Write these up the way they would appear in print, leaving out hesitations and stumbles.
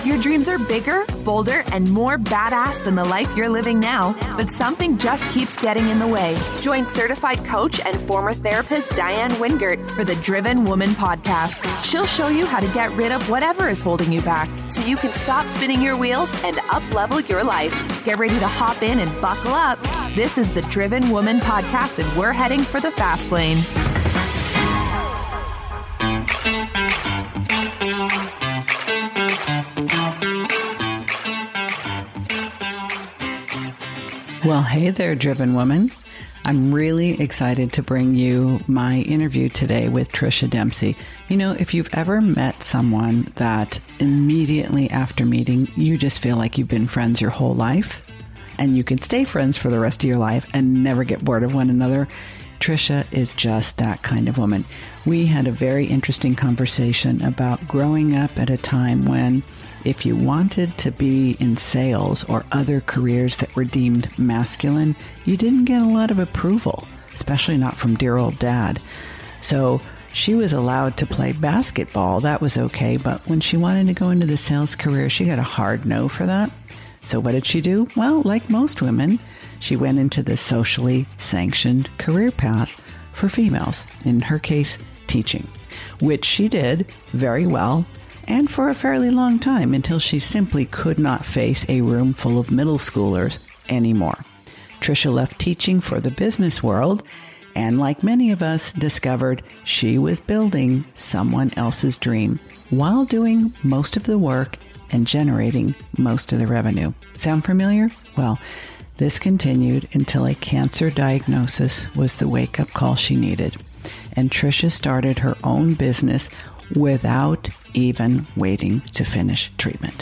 Your dreams are bigger, bolder, and more badass than the life you're living now, but something just keeps getting in the way. Join certified coach and former therapist Diane Wingert for the Driven Woman podcast. She'll show you how to get rid of whatever is holding you back so you can stop spinning your wheels and up-level your life. Get ready to hop in and buckle up. This is the Driven Woman podcast, and we're heading for the fast lane. Well, hey there, Driven Woman. I'm really excited to bring you my interview today with Trisha Dempsey. You know, if you've ever met someone that immediately after meeting, you just feel like you've been friends your whole life, and you can stay friends for the rest of your life and never get bored of one another, Trisha is just that kind of woman. We had a very interesting conversation about growing up at a time when if you wanted to be in sales or other careers that were deemed masculine, you didn't get a lot of approval, especially not from dear old dad. So she was allowed to play basketball. That was okay. But when she wanted to go into the sales career, she got a hard no for that. So what did she do? Well, like most women, she went into the socially sanctioned career path for females, in her case, teaching, which she did very well and for a fairly long time until she simply could not face a room full of middle schoolers anymore. Trisha left teaching for the business world and, like many of us, discovered she was building someone else's dream while doing most of the work and generating most of the revenue. Sound familiar? Well, this continued until a cancer diagnosis was the wake-up call she needed. And Trisha started her own business without even waiting to finish treatment.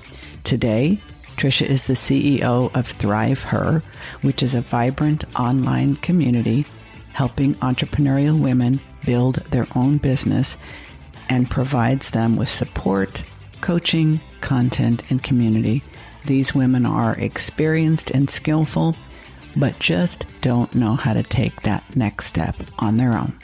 Today, Trisha is the CEO of Thrive Her, which is a vibrant online community helping entrepreneurial women build their own business and provides them with support, coaching, content, and community. These women are experienced and skillful, but just don't know how to take that next step on their own.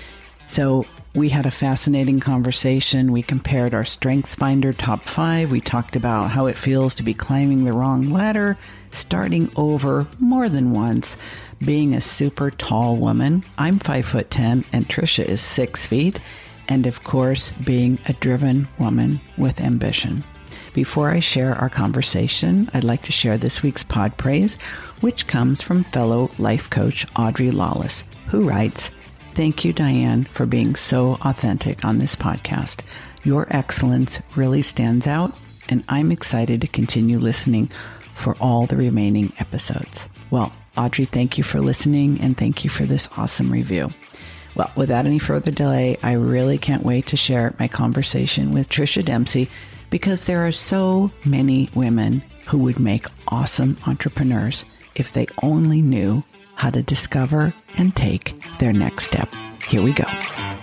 So we had a fascinating conversation. We compared our StrengthsFinder top 5. We talked about how it feels to be climbing the wrong ladder, starting over more than once, being a super tall woman. I'm 5'10", and Trisha is 6 feet. And of course, being a driven woman with ambition. Before I share our conversation, I'd like to share this week's pod praise, which comes from fellow life coach Audrey Lawless, who writes, "Thank you, Diane, for being so authentic on this podcast. Your excellence really stands out, and I'm excited to continue listening for all the remaining episodes." Well, Audrey, thank you for listening, and thank you for this awesome review. Well, without any further delay, I really can't wait to share my conversation with Trisha Dempsey, because there are so many women who would make awesome entrepreneurs if they only knew how to discover and take their next step. Here we go.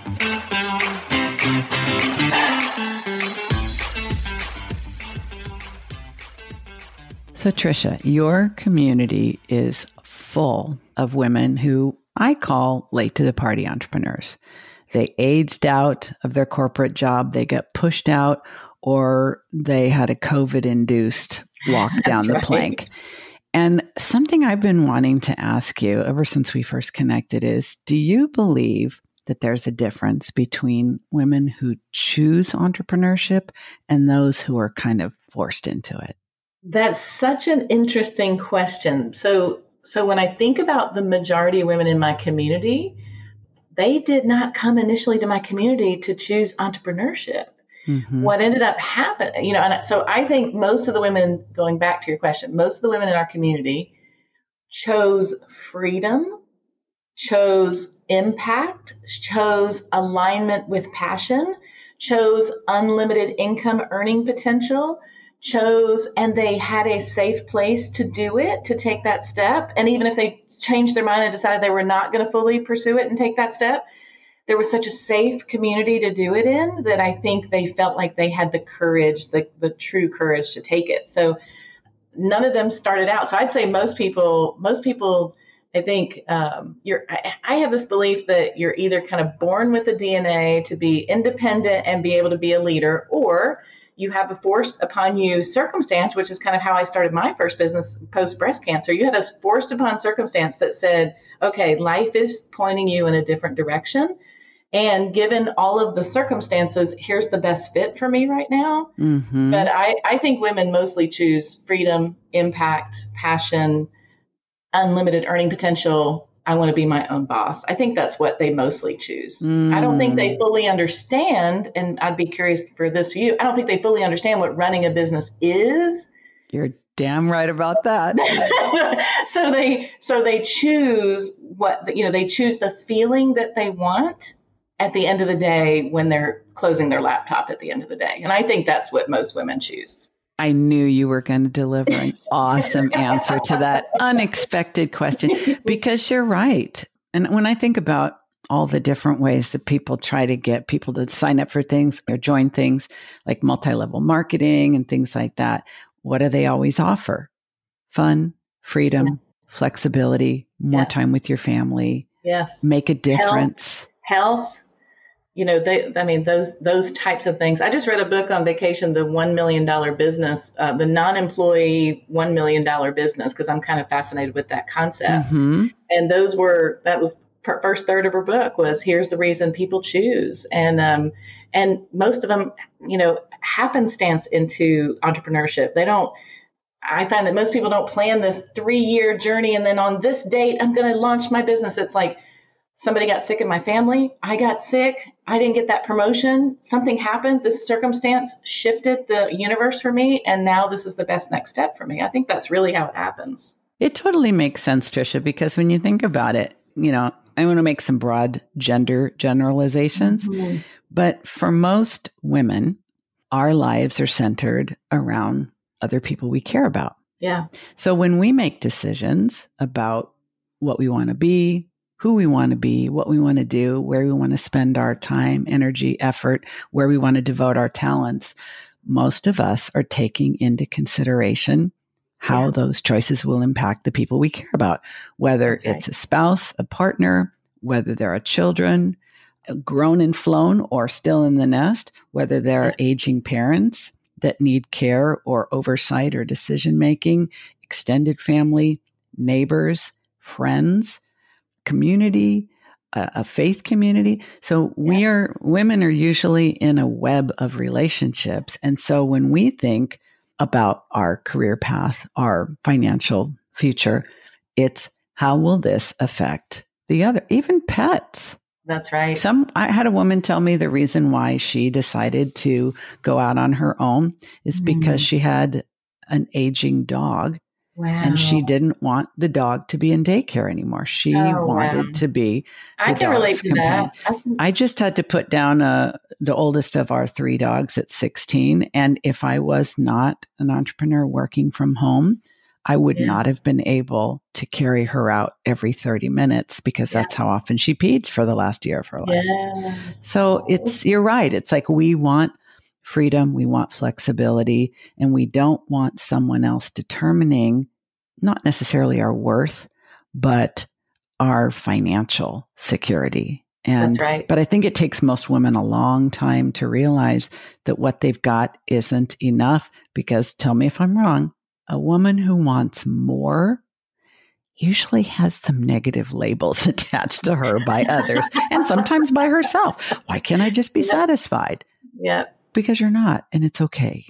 So Trisha, your community is full of women who I call late to the party entrepreneurs. They aged out of their corporate job, they got pushed out, or they had a COVID-induced walk down the plank. And something I've been wanting to ask you ever since we first connected is, do you believe that there's a difference between women who choose entrepreneurship and those who are kind of forced into it? That's such an interesting question. So when I think about the majority of women in my community, they did not come initially to my community to choose entrepreneurship. Mm-hmm. What ended up happening, and so I think most of the women, going back to your question, most of the women in our community chose freedom, chose impact, chose alignment with passion, chose unlimited income earning potential, and they had a safe place to do it, to take that step. And even if they changed their mind and decided they were not going to fully pursue it and take that step, there was such a safe community to do it in that I think they felt like they had the courage, the true courage to take it. So none of them started out. So I'd say most people, I think I have this belief that you're either kind of born with the DNA to be independent and be able to be a leader, or you have a forced upon you circumstance, which is kind of how I started my first business post breast cancer. You had a forced upon circumstance that said, okay, life is pointing you in a different direction. And given all of the circumstances, here's the best fit for me right now. Mm-hmm. But I think women mostly choose freedom, impact, passion, unlimited earning potential. I want to be my own boss. I think that's what they mostly choose. I don't think they fully understand, and I'd be curious for this view, I don't think they fully understand what running a business is. You're damn right about that. So they choose they choose the feeling that they want at the end of the day when they're closing their laptop at the end of the day. And I think that's what most women choose. I knew you were going to deliver an awesome answer to that unexpected question, because you're right. And when I think about all the different ways that people try to get people to sign up for things or join things like multi-level marketing and things like that, what do they always offer? Fun, freedom, flexibility, more time with your family. Yes. Make a difference. Health. Those types of things. I just read a book on vacation, the $1 million business, the non-employee $1 million business, because I'm kind of fascinated with that concept. Mm-hmm. And that was first third of her book was, here's the reason people choose. And most of them, happenstance into entrepreneurship. I find that most people don't plan this 3-year journey. And then on this date, I'm going to launch my business. It's like, somebody got sick in my family. I got sick. I didn't get that promotion. Something happened. This circumstance shifted the universe for me. And now this is the best next step for me. I think that's really how it happens. It totally makes sense, Tricia, because when you think about it, I want to make some broad gender generalizations. Mm-hmm. But for most women, our lives are centered around other people we care about. Yeah. So when we make decisions about what we want to be, who we want to be, what we want to do, where we want to spend our time, energy, effort, where we want to devote our talents, most of us are taking into consideration how those choices will impact the people we care about, whether it's a spouse, a partner, whether there are children, grown and flown or still in the nest, whether there are aging parents that need care or oversight or decision-making, extended family, neighbors, friends, community, a faith community. So women are usually in a web of relationships. And so when we think about our career path, our financial future, it's how will this affect the other, even pets. That's right. I had a woman tell me the reason why she decided to go out on her own is because she had an aging dog. Wow. And she didn't want the dog to be in daycare anymore. She wanted to be the dog's companion. I just had to put down the oldest of our 3 dogs at 16. And if I was not an entrepreneur working from home, I would not have been able to carry her out every 30 minutes because that's how often she peed for the last year of her life. Yeah. So you're right. It's like we want freedom, we want flexibility, and we don't want someone else determining not necessarily our worth, but our financial security. And, that's right. But I think it takes most women a long time to realize that what they've got isn't enough because, tell me if I'm wrong, a woman who wants more usually has some negative labels attached to her by others and sometimes by herself. Why can't I just be satisfied? Yeah. Because you're not, and it's okay.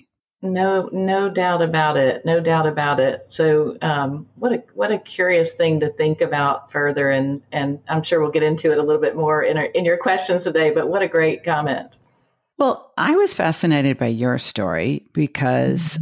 No doubt about it. No doubt about it. So, what a curious thing to think about further, and I'm sure we'll get into it a little bit more in your questions today. But what a great comment. Well, I was fascinated by your story because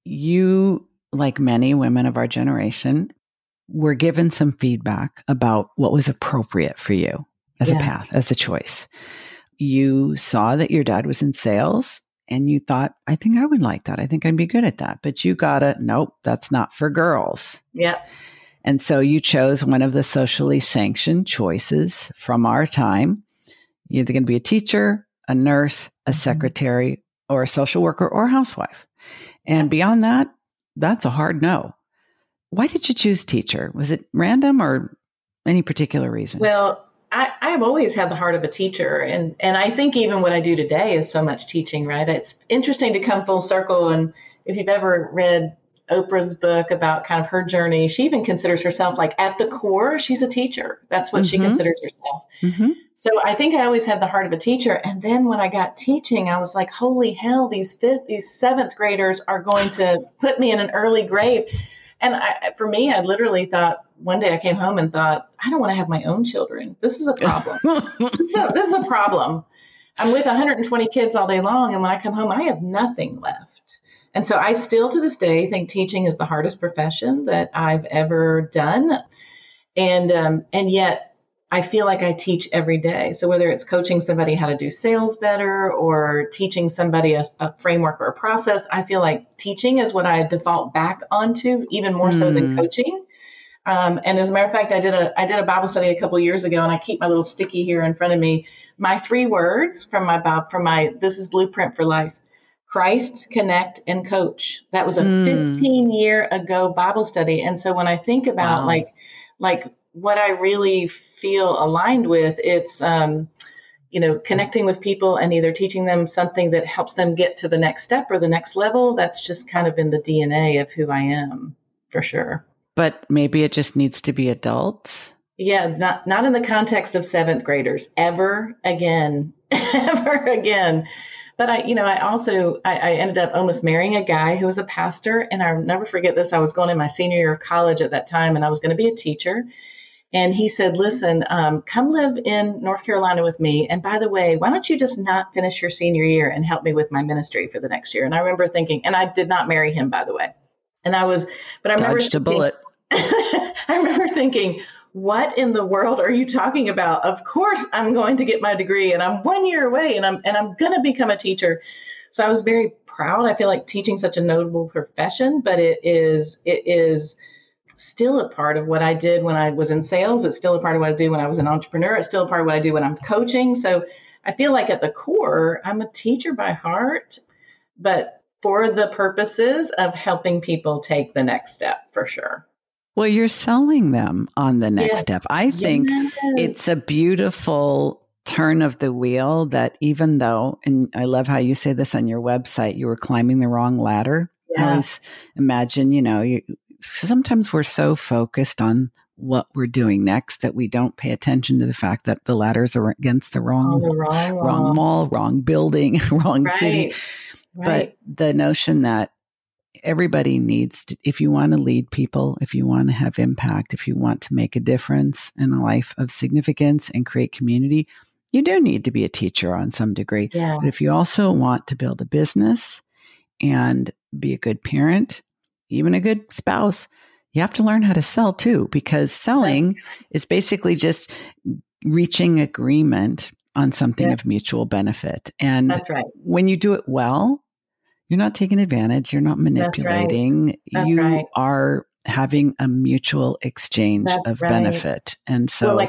you, like many women of our generation, were given some feedback about what was appropriate for you as a path, as a choice. You saw that your dad was in sales and you thought, I think I would like that. I think I'd be good at that. But you nope, that's not for girls. Yeah. And so you chose one of the socially sanctioned choices from our time. You're either going to be a teacher, a nurse, a secretary, or a social worker or a housewife. And beyond that, that's a hard no. Why did you choose teacher? Was it random or any particular reason? Well, I've always had the heart of a teacher. And I think even what I do today is so much teaching, right? It's interesting to come full circle. And if you've ever read Oprah's book about kind of her journey, she even considers herself like at the core, she's a teacher. That's what she considers herself. So I think I always had the heart of a teacher. And then when I got teaching, I was like, holy hell, these seventh graders are going to put me in an early grave. And for me, I literally thought, one day I came home and thought, I don't want to have my own children. This is a problem. This is a problem. I'm with 120 kids all day long. And when I come home, I have nothing left. And so I still to this day think teaching is the hardest profession that I've ever done. And yet I feel like I teach every day. So whether it's coaching somebody how to do sales better or teaching somebody a framework or a process, I feel like teaching is what I default back onto even more so than coaching. And as a matter of fact, I did a Bible study a couple years ago, and I keep my little sticky here in front of me. My 3 words from my this is Blueprint for Life: Christ, connect, and coach. That was a 15-year ago Bible study. And so when I think about like what I really feel aligned with, it's, connecting with people and either teaching them something that helps them get to the next step or the next level. That's just kind of in the DNA of who I am, for sure. But maybe it just needs to be adults. Yeah, not in the context of 7th graders ever again, ever again. But I ended up almost marrying a guy who was a pastor. And I'll never forget this. I was going in my senior year of college at that time, and I was going to be a teacher. And he said, listen, come live in North Carolina with me. And by the way, why don't you just not finish your senior year and help me with my ministry for the next year? And I remember thinking, and I did not marry him, by the way. And I remember dodged a bullet. I remember thinking, what in the world are you talking about? Of course I'm going to get my degree, and I'm 1 year away, and I'm going to become a teacher. So I was very proud. I feel like teaching such a notable profession, but it is still a part of what I did when I was in sales. It's still a part of what I do when I was an entrepreneur. It's still a part of what I do when I'm coaching. So I feel like at the core, I'm a teacher by heart, but for the purposes of helping people take the next step, for sure. Well, you're selling them on the next step. I think it's a beautiful turn of the wheel that even though, and I love how you say this on your website, you were climbing the wrong ladder. I always imagine, sometimes we're so focused on what we're doing next that we don't pay attention to the fact that the ladders are against the wrong mall, wrong building, wrong city. Right. But the notion that everybody needs to, if you want to lead people, if you want to have impact, if you want to make a difference in a life of significance and create community, you do need to be a teacher on some degree. Yeah. But if you also want to build a business and be a good parent, even a good spouse, you have to learn how to sell too, because selling is basically just reaching agreement on something of mutual benefit. And when you do it well, you're not taking advantage. You're not manipulating. You are having a mutual exchange of benefit. And so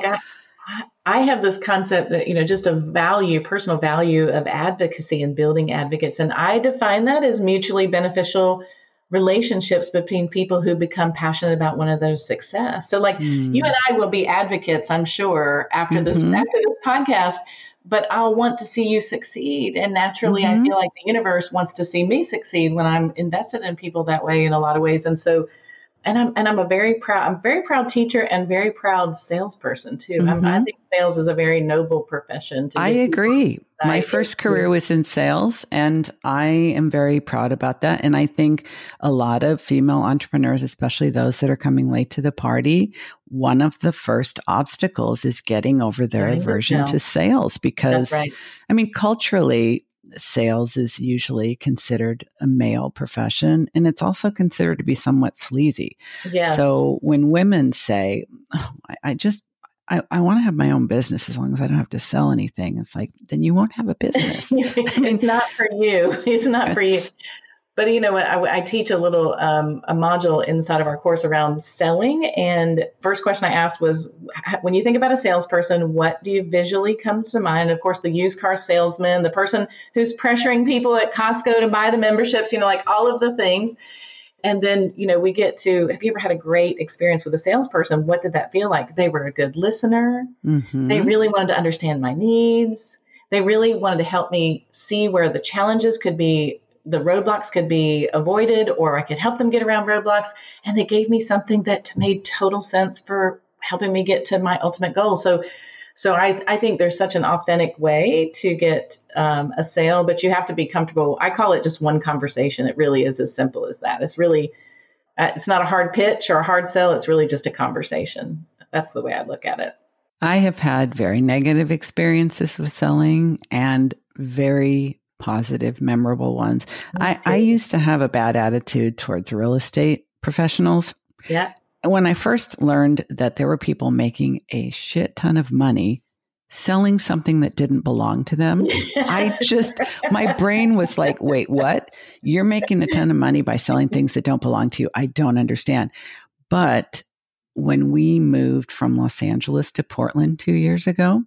I have this concept that, just a value, personal value of advocacy and building advocates. And I define that as mutually beneficial relationships between people who become passionate about one of those success. So you and I will be advocates, I'm sure, after this podcast, but I'll want to see you succeed. And naturally, I feel like the universe wants to see me succeed when I'm invested in people that way in a lot of ways. And so, I'm a very proud teacher and very proud salesperson too. I think sales is a very noble profession. I agree. My first career was in sales, and I am very proud about that. And I think a lot of female entrepreneurs, especially those that are coming late to the party, one of the first obstacles is getting over their aversion to sales because, culturally, sales is usually considered a male profession, and it's also considered to be somewhat sleazy. Yes. So when women say, I want to have my own business as long as I don't have to sell anything, it's like, then you won't have a business. It's not for you. It's not for you. But you know what? I teach a little a module inside of our course around selling. And first question I asked was, when you think about a salesperson, what do you visually come to mind? Of course, the used car salesman, the person who's pressuring people at Costco to buy the memberships, all of the things. And then, we get to, have you ever had a great experience with a salesperson? What did that feel like? They were a good listener. Mm-hmm. They really wanted to understand my needs. They really wanted to help me see where the challenges could be, the roadblocks could be avoided, or I could help them get around roadblocks. And they gave me something that made total sense for helping me get to my ultimate goal. So I think there's such an authentic way to get a sale, but you have to be comfortable. I call it just one conversation. It really is as simple as that. It's really, it's not a hard pitch or a hard sell. It's really just a conversation. That's the way I look at it. I have had very negative experiences with selling and very positive, memorable ones. I used to have a bad attitude towards real estate professionals. Yeah. When I first learned that there were people making a shit ton of money selling something that didn't belong to them, my brain was like, wait, what? You're making a ton of money by selling things that don't belong to you. I don't understand. But when we moved from Los Angeles to Portland 2 years ago,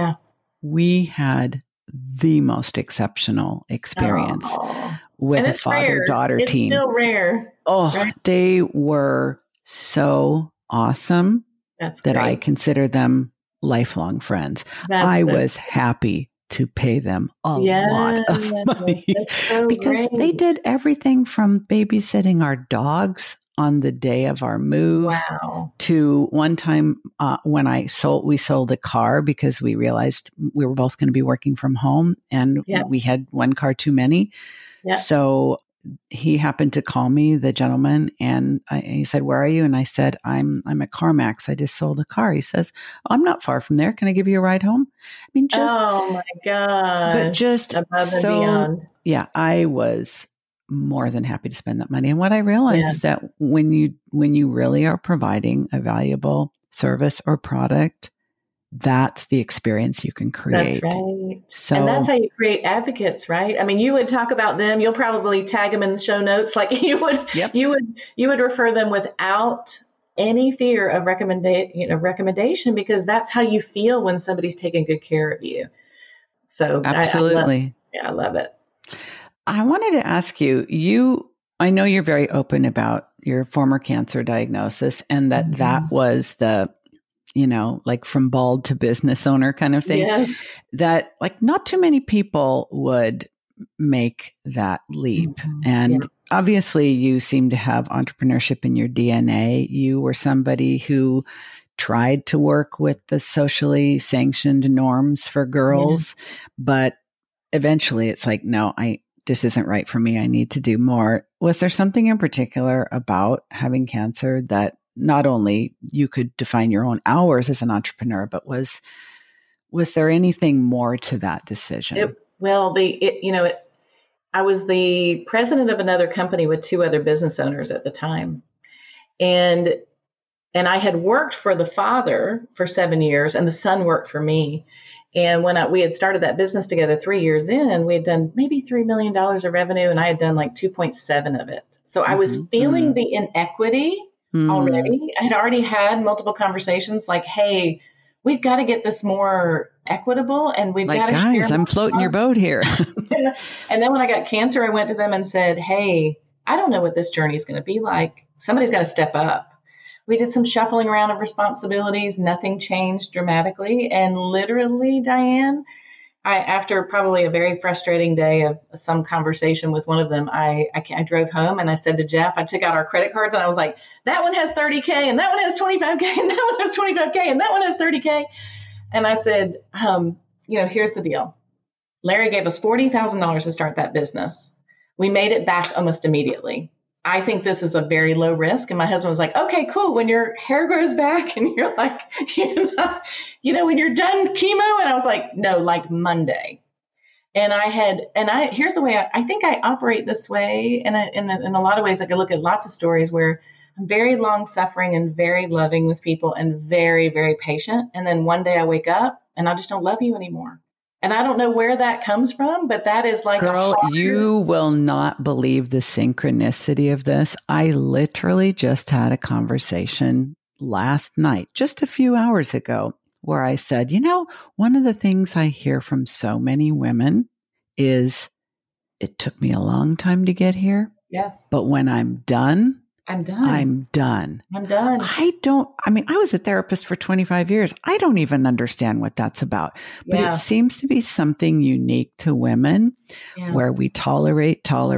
we had the most exceptional experience with a father-daughter team. It's still rare. Right? They were so awesome that I consider them lifelong friends. I was happy to pay them a lot of money because they did everything from babysitting our dogs on the day of our move to one time when we sold a car because we realized we were both going to be working from home and we had one car too many. So he happened to call me, the gentleman, and he said, "Where are you?" And I said, I'm at CarMax. I just sold a car. He says, "I'm not far from there. Can I give you a ride home?" I mean, just, oh my God. But just above and beyond. Yeah, I was more than happy to spend that money. And what I realized is that when you really are providing a valuable service or product, that's the experience you can create. That's right. And that's how you create advocates, right? I mean, you would talk about them. You'll probably tag them in the show notes. Like you would refer them without any fear of recommendation, because that's how you feel when somebody's taking good care of you. So absolutely. I love it. I wanted to ask you, I know you're very open about your former cancer diagnosis and that was the, like from bald to business owner kind of thing, that like not too many people would make that leap. And obviously you seem to have entrepreneurship in your DNA. You were somebody who tried to work with the socially sanctioned norms for girls, but eventually it's like, no, this isn't right for me. I need to do more. Was there something in particular about having cancer that not only you could define your own hours as an entrepreneur, but was there anything more to that decision? I was the president of another company with two other business owners at the time. And I had worked for the father for 7 years and the son worked for me. And when we had started that business together 3 years in, we had done maybe $3 million of revenue and I had done like 2.7 of it. So I was feeling the inequity already. I had already had multiple conversations like, hey, we've got to get this more equitable and we've got to guys, I'm floating your boat here. And then when I got cancer, I went to them and said, hey, I don't know what this journey is going to be like. Somebody's got to step up. We did some shuffling around of responsibilities. Nothing changed dramatically. And literally, Diane, after probably a very frustrating day of some conversation with one of them, I drove home and I said to Jeff, I took out our credit cards and I was like, that one has 30K and that one has 25K and that one has 25K and that one has 30K. And I said, here's the deal. Larry gave us $40,000 to start that business. We made it back almost immediately. I think this is a very low risk. And my husband was like, okay, cool. When your hair grows back and you're like, when you're done chemo. And I was like, no, like Monday. And here's the way I think I operate this way. And in a lot of ways, I could look at lots of stories where I'm very long suffering and very loving with people and very, very patient. And then one day I wake up and I just don't love you anymore. And I don't know where that comes from, but that is like, girl, you will not believe the synchronicity of this. I literally just had a conversation last night, just a few hours ago, where I said, one of the things I hear from so many women is, it took me a long time to get here. Yes. But when I'm done, I'm done. I'm done. I'm done. I was a therapist for 25 years. I don't even understand what that's about. But Yeah. it seems to be something unique to women where we tolerate.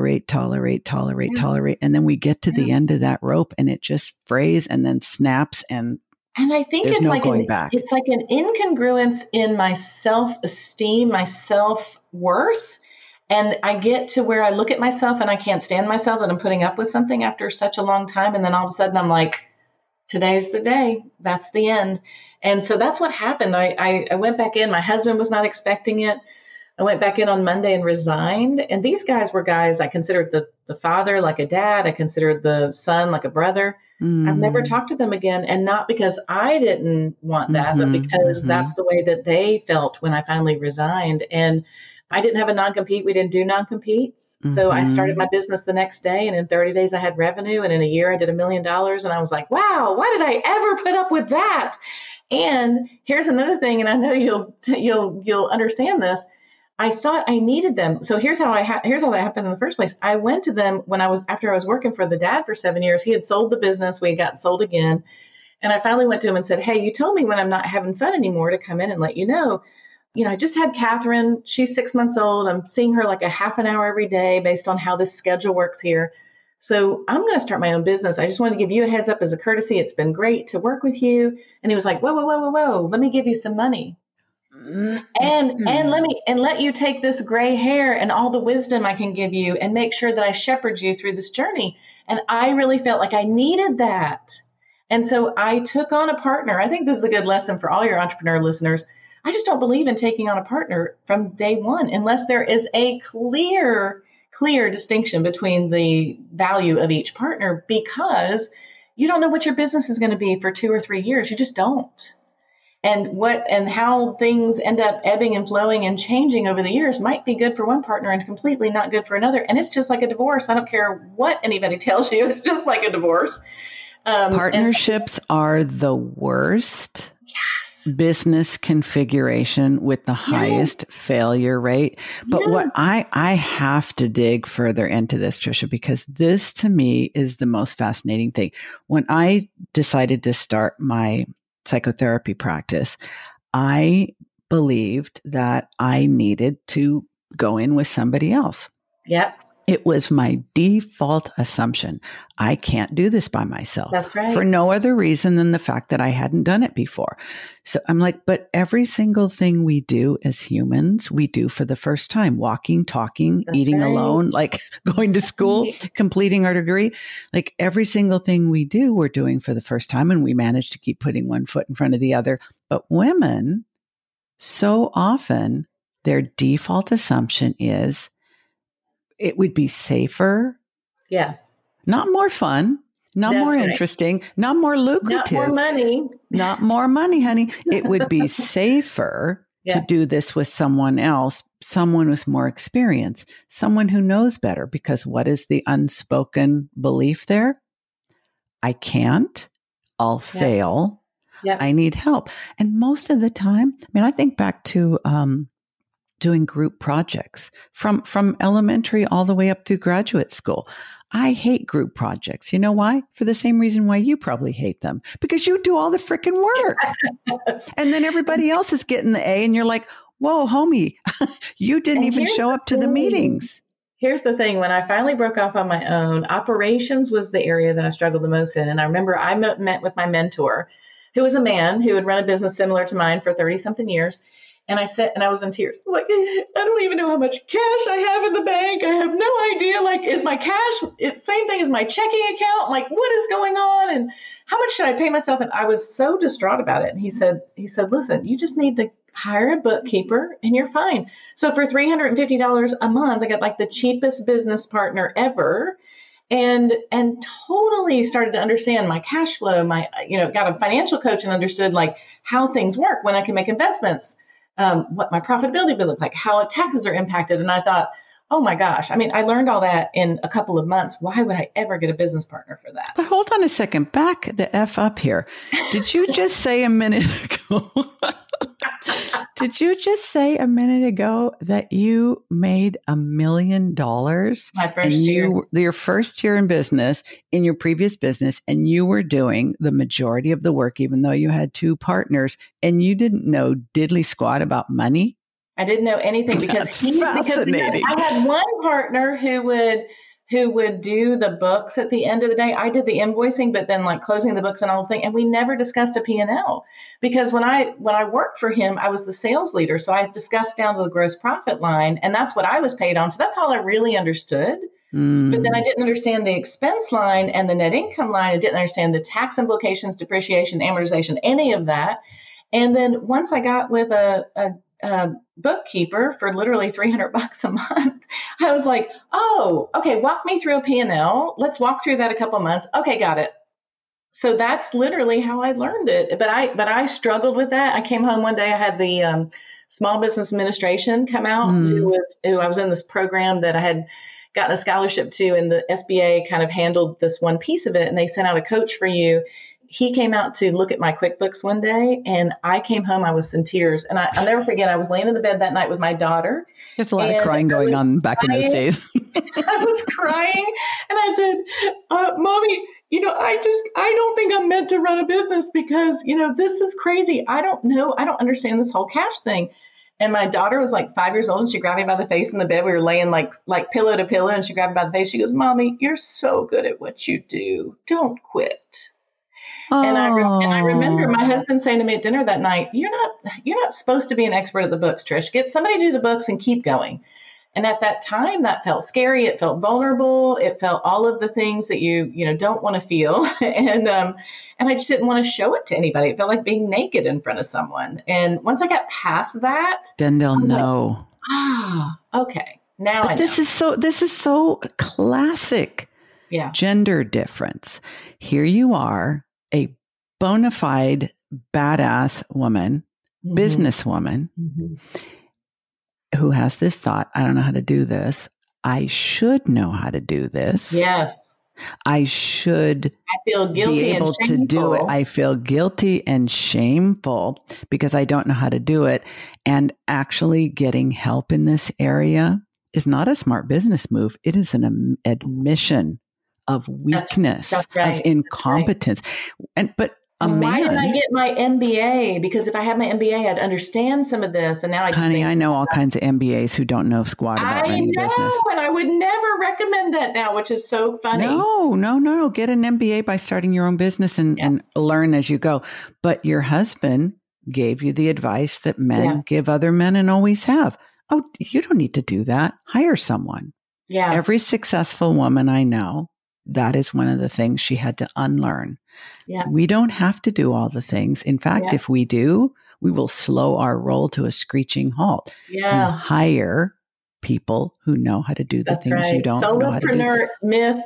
And then we get to the end of that rope and it just frays and then snaps and I think there's it's no like going back. It's like an incongruence in my self-esteem, my self-worth. And I get to where I look at myself and I can't stand myself that I'm putting up with something after such a long time. And then all of a sudden I'm like, today's the day. That's the end. And so that's what happened. I went back in. My husband was not expecting it. I went back in on Monday and resigned. And these guys were guys I considered the father like a dad. I considered the son like a brother. I've never talked to them again. And not because I didn't want that, but because that's the way that they felt when I finally resigned. And I didn't have a non-compete. We didn't do non-competes. So I started my business the next day. And in 30 days, I had revenue. And in a year, I did $1 million. And I was like, wow, why did I ever put up with that? And here's another thing. And I know you'll understand this. I thought I needed them. So here's how that happened in the first place. I went to them after I was working for the dad for 7 years. He had sold the business. We had gotten sold again. And I finally went to him and said, hey, you told me when I'm not having fun anymore to come in and let you know. I just had Catherine. She's 6 months old. I'm seeing her like a half an hour every day based on how this schedule works here. So I'm going to start my own business. I just want to give you a heads up as a courtesy. It's been great to work with you. And he was like, whoa. Let me give you some money. And let you take this gray hair and all the wisdom I can give you and make sure that I shepherd you through this journey. And I really felt like I needed that. And so I took on a partner. I think this is a good lesson for all your entrepreneur listeners. I just don't believe in taking on a partner from day one unless there is a clear distinction between the value of each partner, because you don't know what your business is going to be for 2 or 3 years. You just don't. And how things end up ebbing and flowing and changing over the years might be good for one partner and completely not good for another. And it's just like a divorce. I don't care what anybody tells you. It's just like a divorce. Partnerships are the worst business configuration with the highest failure rate. But what I have to dig further into this, Trisha, because this to me is the most fascinating thing. When I decided to start my psychotherapy practice, I believed that I needed to go in with somebody else. Yep. It was my default assumption. I can't do this by myself. That's right. For no other reason than the fact that I hadn't done it before. So I'm like, but every single thing we do as humans, we do for the first time. Walking, talking, eating alone, like going to school, completing our degree. Like every single thing we do, we're doing for the first time, and we manage to keep putting one foot in front of the other. But women, so often, their default assumption is, it would be safer. Yes. Not more fun, not more interesting, not more lucrative. Not more money. Not more money, honey. It would be safer to do this with someone else, someone with more experience, someone who knows better. Because what is the unspoken belief there? I can't. I'll fail. Yep. I need help. And most of the time, I think back to doing group projects from elementary all the way up through graduate school. I hate group projects. You know why? For the same reason why you probably hate them. Because you do all the freaking work. And then everybody else is getting the A and you're like, whoa, homie, you didn't even show up to the meetings. Here's the thing. When I finally broke off on my own, operations was the area that I struggled the most in. And I remember I met with my mentor, who was a man who had run a business similar to mine for 30 something years. And I was in tears. I was like, I don't even know how much cash I have in the bank. I have no idea. Like, is my cash, it's the same thing as my checking account? Like, what is going on? And how much should I pay myself? And I was so distraught about it. And he said, listen, you just need to hire a bookkeeper and you're fine. So for $350 a month, I got like the cheapest business partner ever. And totally started to understand my cash flow, got a financial coach and understood like how things work, when I can make investments, what my profitability would look like, how taxes are impacted. And I thought, oh my gosh, I learned all that in a couple of months. Why would I ever get a business partner for that? But hold on a second, back the F up here. Did you just say a minute ago Did you just say a minute ago that you made $1 million? My first year. Your first year in business, in your previous business, and you were doing the majority of the work, even though you had 2 partners, and you didn't know diddly squat about money? I didn't know anything because I had one partner who would do the books at the end of the day. I did the invoicing, but then like closing the books and all the thing. And we never discussed a P&L because when I worked for him, I was the sales leader. So I discussed down to the gross profit line, and that's what I was paid on. So that's all I really understood. But then I didn't understand the expense line and the net income line. I didn't understand the tax implications, depreciation, amortization, any of that. And then once I got with a bookkeeper for literally $300 a month, I was like, oh, okay, walk me through a P&L. Let's walk through that a couple months. Okay, got it. So that's literally how I learned it. But I struggled with that. I came home one day, I had the Small Business Administration come out, who I was in this program that I had gotten a scholarship to, and the SBA kind of handled this one piece of it, and they sent out a coach for you. He came out to look at my QuickBooks one day, and I came home, I was in tears. And I'll never forget, I was laying in the bed that night with my daughter. There's a lot of crying going on back in those days. I was crying, and I said, Mommy, I don't think I'm meant to run a business because, this is crazy. I don't know. I don't understand this whole cash thing. And my daughter was like 5 years old, and she grabbed me by the face in the bed. We were laying like pillow to pillow, and she grabbed me by the face. She goes, Mommy, you're so good at what you do. Don't quit. Oh. And I remember my husband saying to me at dinner that night, you're not supposed to be an expert at the books, Trish. Get somebody to do the books and keep going. And at that time, that felt scary. It felt vulnerable. It felt all of the things that you don't want to feel. And I just didn't want to show it to anybody. It felt like being naked in front of someone. And once I got past that, then they'll know. Okay. Now I know. This is so classic. Yeah. Gender difference. Here you are, a bona fide badass woman, businesswoman, who has this thought, I don't know how to do this. I should know how to do this. Yes. I feel guilty be able to do it. I feel guilty and shameful because I don't know how to do it. And actually getting help in this area is not a smart business move. It is an admission of weakness, that's right. Of incompetence. Right. But why didn't I get my MBA? Because if I had my MBA, I'd understand some of this. And now I know all kinds of MBAs who don't know squat about running a business. And I would never recommend that now, which is so funny. No. Get an MBA by starting your own business and learn as you go. But your husband gave you the advice that men give other men and always have. Oh, you don't need to do that. Hire someone. Yeah. Every successful woman I know, that is one of the things she had to unlearn. Yeah. We don't have to do all the things. In fact, if we do, we will slow our roll to a screeching halt. Yeah. You hire people who know how to do the things you don't know how to do. Solopreneur myth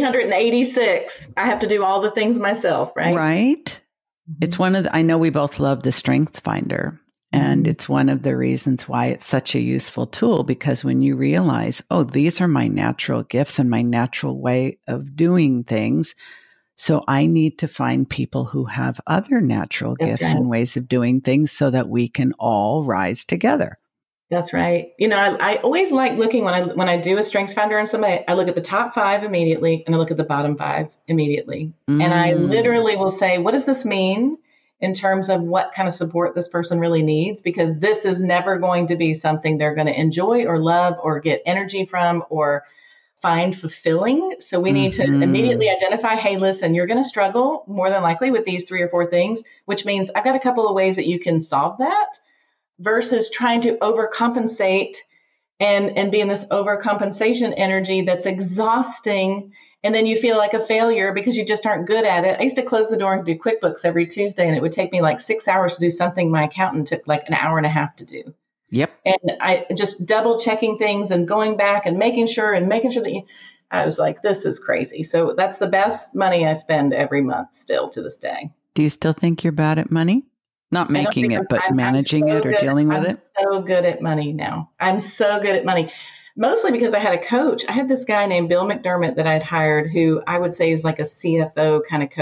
386. I have to do all the things myself, right? Right. Mm-hmm. It's one of I know we both love the Strength Finder. And it's one of the reasons why it's such a useful tool, because when you realize, oh, these are my natural gifts and my natural way of doing things. So I need to find people who have other natural gifts and ways of doing things so that we can all rise together. That's right. I always like looking when I do a Strengths Finder on somebody, I look at the top 5 immediately and I look at the bottom 5 immediately. And I literally will say, what does this mean in terms of what kind of support this person really needs? Because this is never going to be something they're going to enjoy or love or get energy from or find fulfilling. So we need to immediately identify, hey, listen, you're going to struggle more than likely with these 3 or 4 things, which means I've got a couple of ways that you can solve that, versus trying to overcompensate and be in this overcompensation energy that's exhausting. And then you feel like a failure because you just aren't good at it. I used to close the door and do QuickBooks every Tuesday, and it would take me like 6 hours to do something my accountant took like an hour and a half to do. Yep. And I just double checking things and going back and making sure that I was like, this is crazy. So that's the best money I spend every month still to this day. Do you still think you're bad at money? Not making it, but managing it or dealing with it? I'm so good at money now. I'm so good at money. Mostly because I had a coach. I had this guy named Bill McDermott that I'd hired, who I would say is like a CFO kind of coach.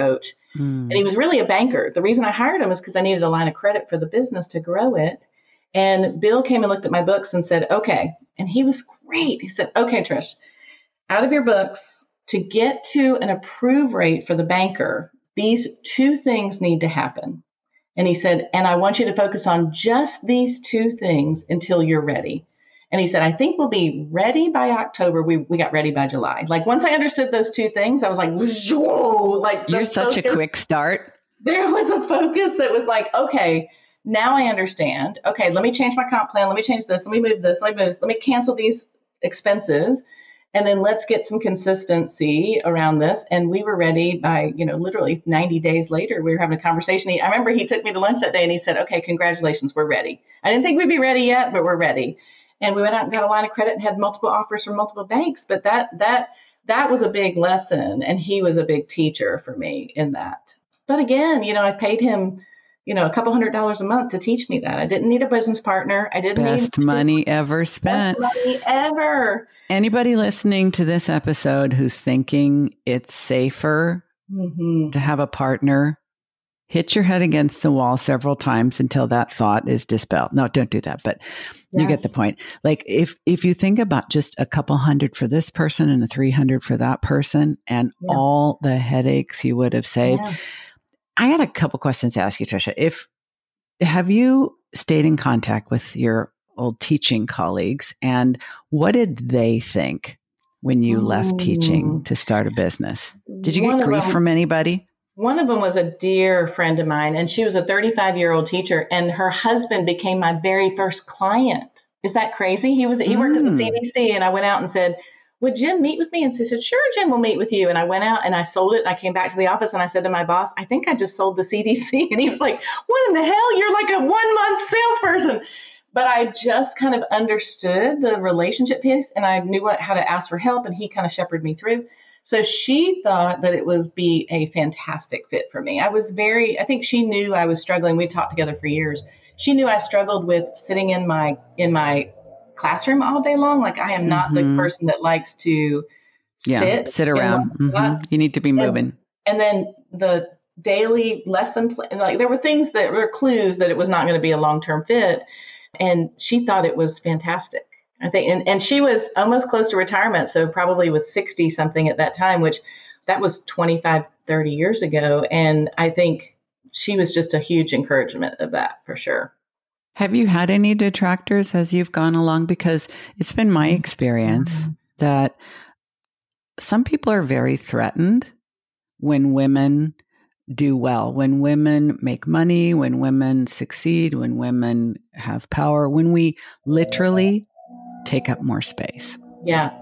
And he was really a banker. The reason I hired him was because I needed a line of credit for the business to grow it. And Bill came and looked at my books and said, okay. And he was great. He said, okay, Trish, out of your books, to get to an approve rate for the banker, these two things need to happen. And he said, and I want you to focus on just these two things until you're ready. And he said, I think we'll be ready by October. We got ready by July. Like once I understood those two things, I was like, whoa, like you're such a quick start. There was a focus that was like, okay, now I understand. Okay, let me change my comp plan. Let me change this. Let me move this. Let me cancel these expenses. And then let's get some consistency around this. And we were ready by, literally 90 days later, we were having a conversation. I remember he took me to lunch that day and he said, okay, congratulations, we're ready. I didn't think we'd be ready yet, but we're ready. And we went out and got a line of credit and had multiple offers from multiple banks. But that was a big lesson. And he was a big teacher for me in that. But again, I paid him, a couple $100 a month to teach me that. I didn't need a business partner. I didn't Best money ever spent. Best money ever. Anybody listening to this episode who's thinking it's safer to have a partner, hit your head against the wall several times until that thought is dispelled. No, don't do that. But you get the point. Like if you think about just a couple $100 for this person and a $300 for that person and all the headaches you would have saved. Yeah. I had a couple questions to ask you, Tricia. Have you stayed in contact with your old teaching colleagues, and what did they think when you left teaching to start a business? Did you get grief from anybody? One of them was a dear friend of mine, and she was a 35-year-old teacher, and her husband became my very first client. Is that crazy? He worked at the CDC, and I went out and said, would Jim meet with me? And she said, sure, Jim will meet with you. And I went out and I sold it. And I came back to the office and I said to my boss, I think I just sold the CDC. And he was like, what in the hell? You're like a 1-month salesperson. But I just kind of understood the relationship piece and I knew how to ask for help. And he kind of shepherded me through. So she thought that it would be a fantastic fit for me. I think she knew I was struggling. We talked together for years. She knew I struggled with sitting in my classroom all day long. Like I am not the person that likes to sit around. You need to be moving. And then the daily lesson plan, like there were things that were clues that it was not going to be a long-term fit. And she thought it was fantastic. I think, and she was almost close to retirement. So probably with 60 something at that time, which that was 25, 30 years ago. And I think she was just a huge encouragement of that for sure. Have you had any detractors as you've gone along? Because it's been my experience that some people are very threatened when women do well, when women make money, when women succeed, when women have power, when we literally take up more space. Yeah.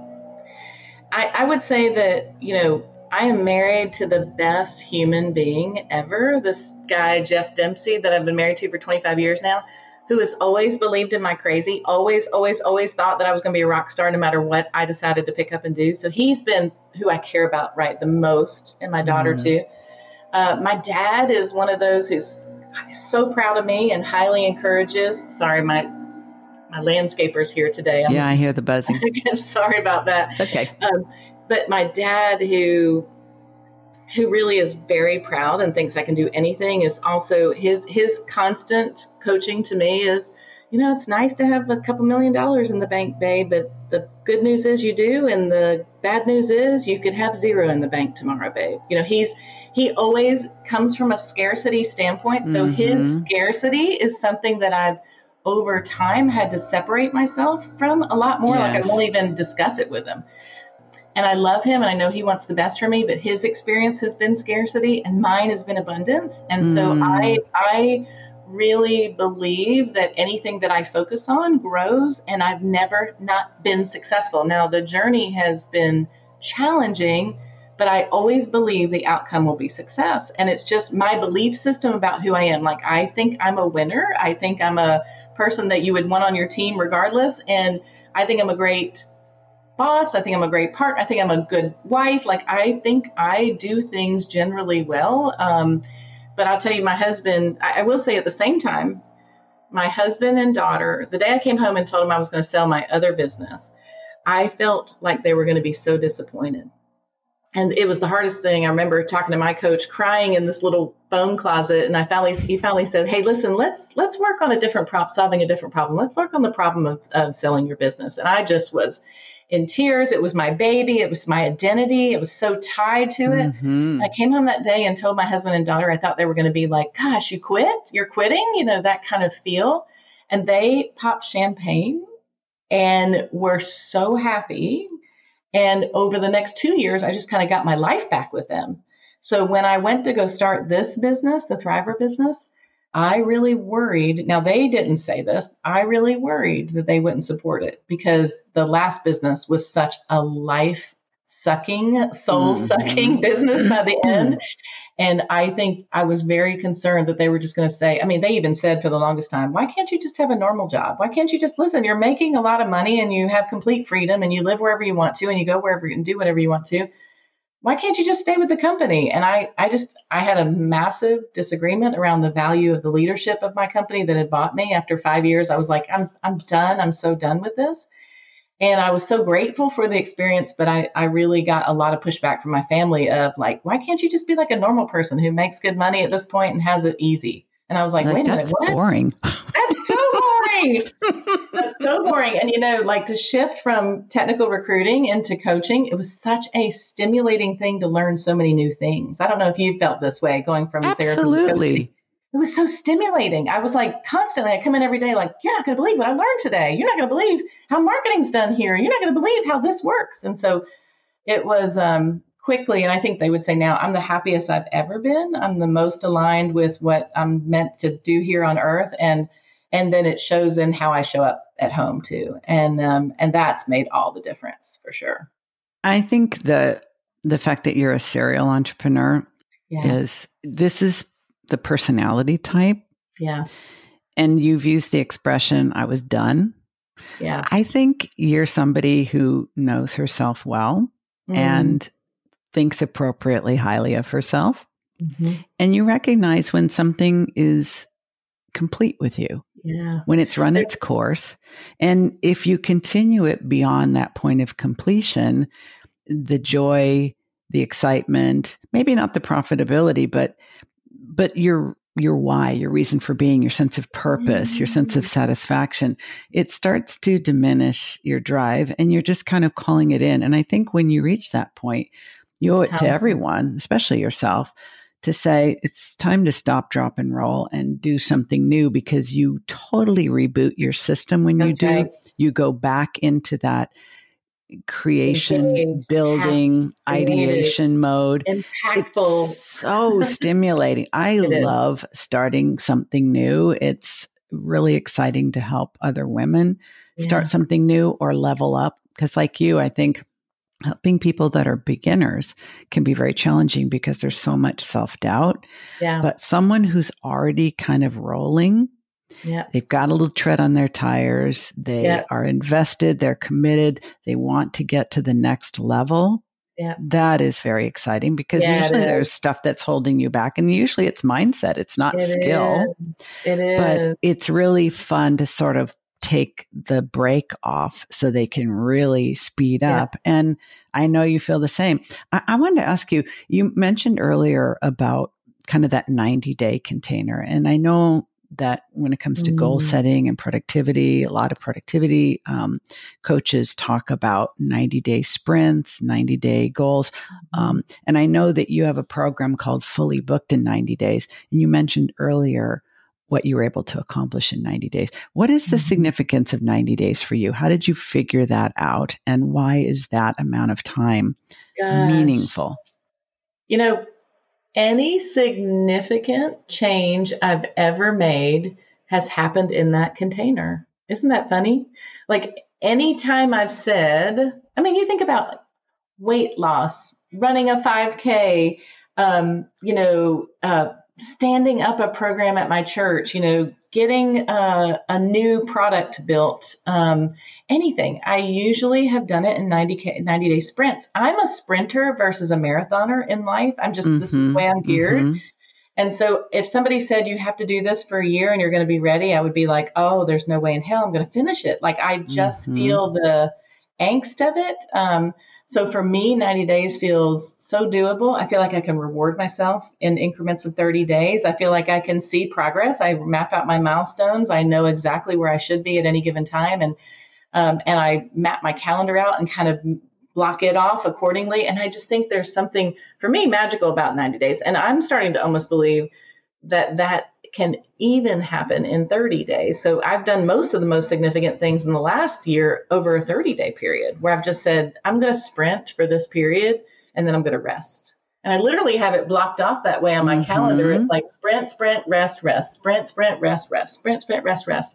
I would say that, I am married to the best human being ever. This guy, Jeff Dempsey, that I've been married to for 25 years now, who has always believed in my crazy, always thought that I was going to be a rock star no matter what I decided to pick up and do. So he's been who I care about, the most, and my daughter too. My dad is one of those who's so proud of me and highly encourages. Sorry, my landscaper's here today. I hear the buzzing. I'm sorry about that. It's okay. But my dad, who really is very proud and thinks I can do anything, is also his constant coaching to me is, it's nice to have a couple $1 million in the bank, babe, but the good news is you do, and the bad news is you could have zero in the bank tomorrow, babe. He always comes from a scarcity standpoint. So his scarcity is something that I've over time had to separate myself from a lot more. Yes. Like I won't even discuss it with him. And I love him and I know he wants the best for me, but his experience has been scarcity and mine has been abundance. And so I really believe that anything that I focus on grows, and I've never not been successful. Now the journey has been challenging, but I always believe the outcome will be success. And it's just my belief system about who I am. Like, I think I'm a winner. I think I'm a person that you would want on your team regardless. And I think I'm a great boss. I think I'm a great partner. I think I'm a good wife. Like, I think I do things generally well. But I'll tell you, my husband, I will say at the same time, my husband and daughter, the day I came home and told them I was going to sell my other business, I felt like they were going to be so disappointed. And it was the hardest thing. I remember talking to my coach, crying in this little phone closet. And he finally said, hey, listen, let's work on solving a different problem. Let's work on the problem of selling your business. And I just was in tears. It was my baby. It was my identity. It was so tied to it. Mm-hmm. I came home that day and told my husband and daughter, I thought they were going to be like, gosh, you quit? You're quitting? That kind of feel. And they popped champagne and were so happy. And over the next 2 years, I just kind of got my life back with them. So when I went to go start this business, the Thriver business, I really worried. Now, they didn't say this. I really worried that they wouldn't support it because the last business was such a life-sucking, soul-sucking business by the end. And I think I was very concerned that they were just going to say, they even said for the longest time, why can't you just have a normal job? Why can't you just listen? You're making a lot of money and you have complete freedom and you live wherever you want to and you go wherever and do whatever you want to. Why can't you just stay with the company? And I had a massive disagreement around the value of the leadership of my company that had bought me. After 5 years, I was like, I'm done. I'm so done with this. And I was so grateful for the experience, but I really got a lot of pushback from my family of like, why can't you just be like a normal person who makes good money at this point and has it easy? And I was like, wait a minute, that's what? Boring. That's so boring. That's so boring. And, like to shift from technical recruiting into coaching, it was such a stimulating thing to learn so many new things. I don't know if you felt this way going from therapy to coaching. It was so stimulating. I was like constantly, I come in every day like, you're not going to believe what I learned today. You're not going to believe how marketing's done here. You're not going to believe how this works. And so it was quickly, and I think they would say now, I'm the happiest I've ever been. I'm the most aligned with what I'm meant to do here on earth. And then it shows in how I show up at home too. And that's made all the difference for sure. I think the fact that you're a serial entrepreneur is the personality type. Yeah. And you've used the expression, I was done. Yeah. I think you're somebody who knows herself well and thinks appropriately highly of herself. Mm-hmm. And you recognize when something is complete with you. Yeah. When it's run its course. And if you continue it beyond that point of completion, the joy, the excitement, maybe not the profitability, but your why, your reason for being, your sense of purpose, your sense of satisfaction, it starts to diminish your drive and you're just kind of calling it in. And I think when you reach that point, you owe it to everyone, especially yourself, to say it's time to stop, drop, and roll and do something new because you totally reboot your system when you do. Right. You go back into that creation, building, ideation mode. Impactful. It's so stimulating. I love starting something new. It's really exciting to help other women start something new or level up. Because like you, I think helping people that are beginners can be very challenging because there's so much self-doubt. Yeah. But someone who's already kind of rolling, they've got a little tread on their tires. They are invested. They're committed. They want to get to the next level. Yeah. That is very exciting because usually there's stuff that's holding you back. And usually it's mindset. It's not skill. It is. But it's really fun to sort of take the brake off so they can really speed up. And I know you feel the same. I wanted to ask you, you mentioned earlier about kind of that 90-day container. And I know that when it comes to goal setting and productivity, a lot of productivity coaches talk about 90-day sprints, 90-day goals. And I know that you have a program called Fully Booked in 90 Days. And you mentioned earlier what you were able to accomplish in 90 days. What is the significance of 90 days for you? How did you figure that out? And why is that amount of time meaningful? Any significant change I've ever made has happened in that container. Isn't that funny? Like anytime I've said, you think about weight loss, running a 5K, standing up a program at my church, getting a new product built, anything. I usually have done it in 90-day sprints. I'm a sprinter versus a marathoner in life. I'm just, this is the way I'm geared. And so if somebody said you have to do this for a year and you're going to be ready, I would be like, oh, there's no way in hell I'm going to finish it. Like I just feel the angst of it. So for me, 90 days feels so doable. I feel like I can reward myself in increments of 30 days. I feel like I can see progress. I map out my milestones. I know exactly where I should be at any given time. And I map my calendar out and kind of block it off accordingly. And I just think there's something, for me, magical about 90 days. And I'm starting to almost believe that can even happen in 30 days. So I've done most of the most significant things in the last year over a 30-day period where I've just said, I'm going to sprint for this period and then I'm going to rest. And I literally have it blocked off that way on my calendar. It's like sprint, sprint, rest, rest, sprint, sprint, rest, rest, sprint, sprint, rest, rest.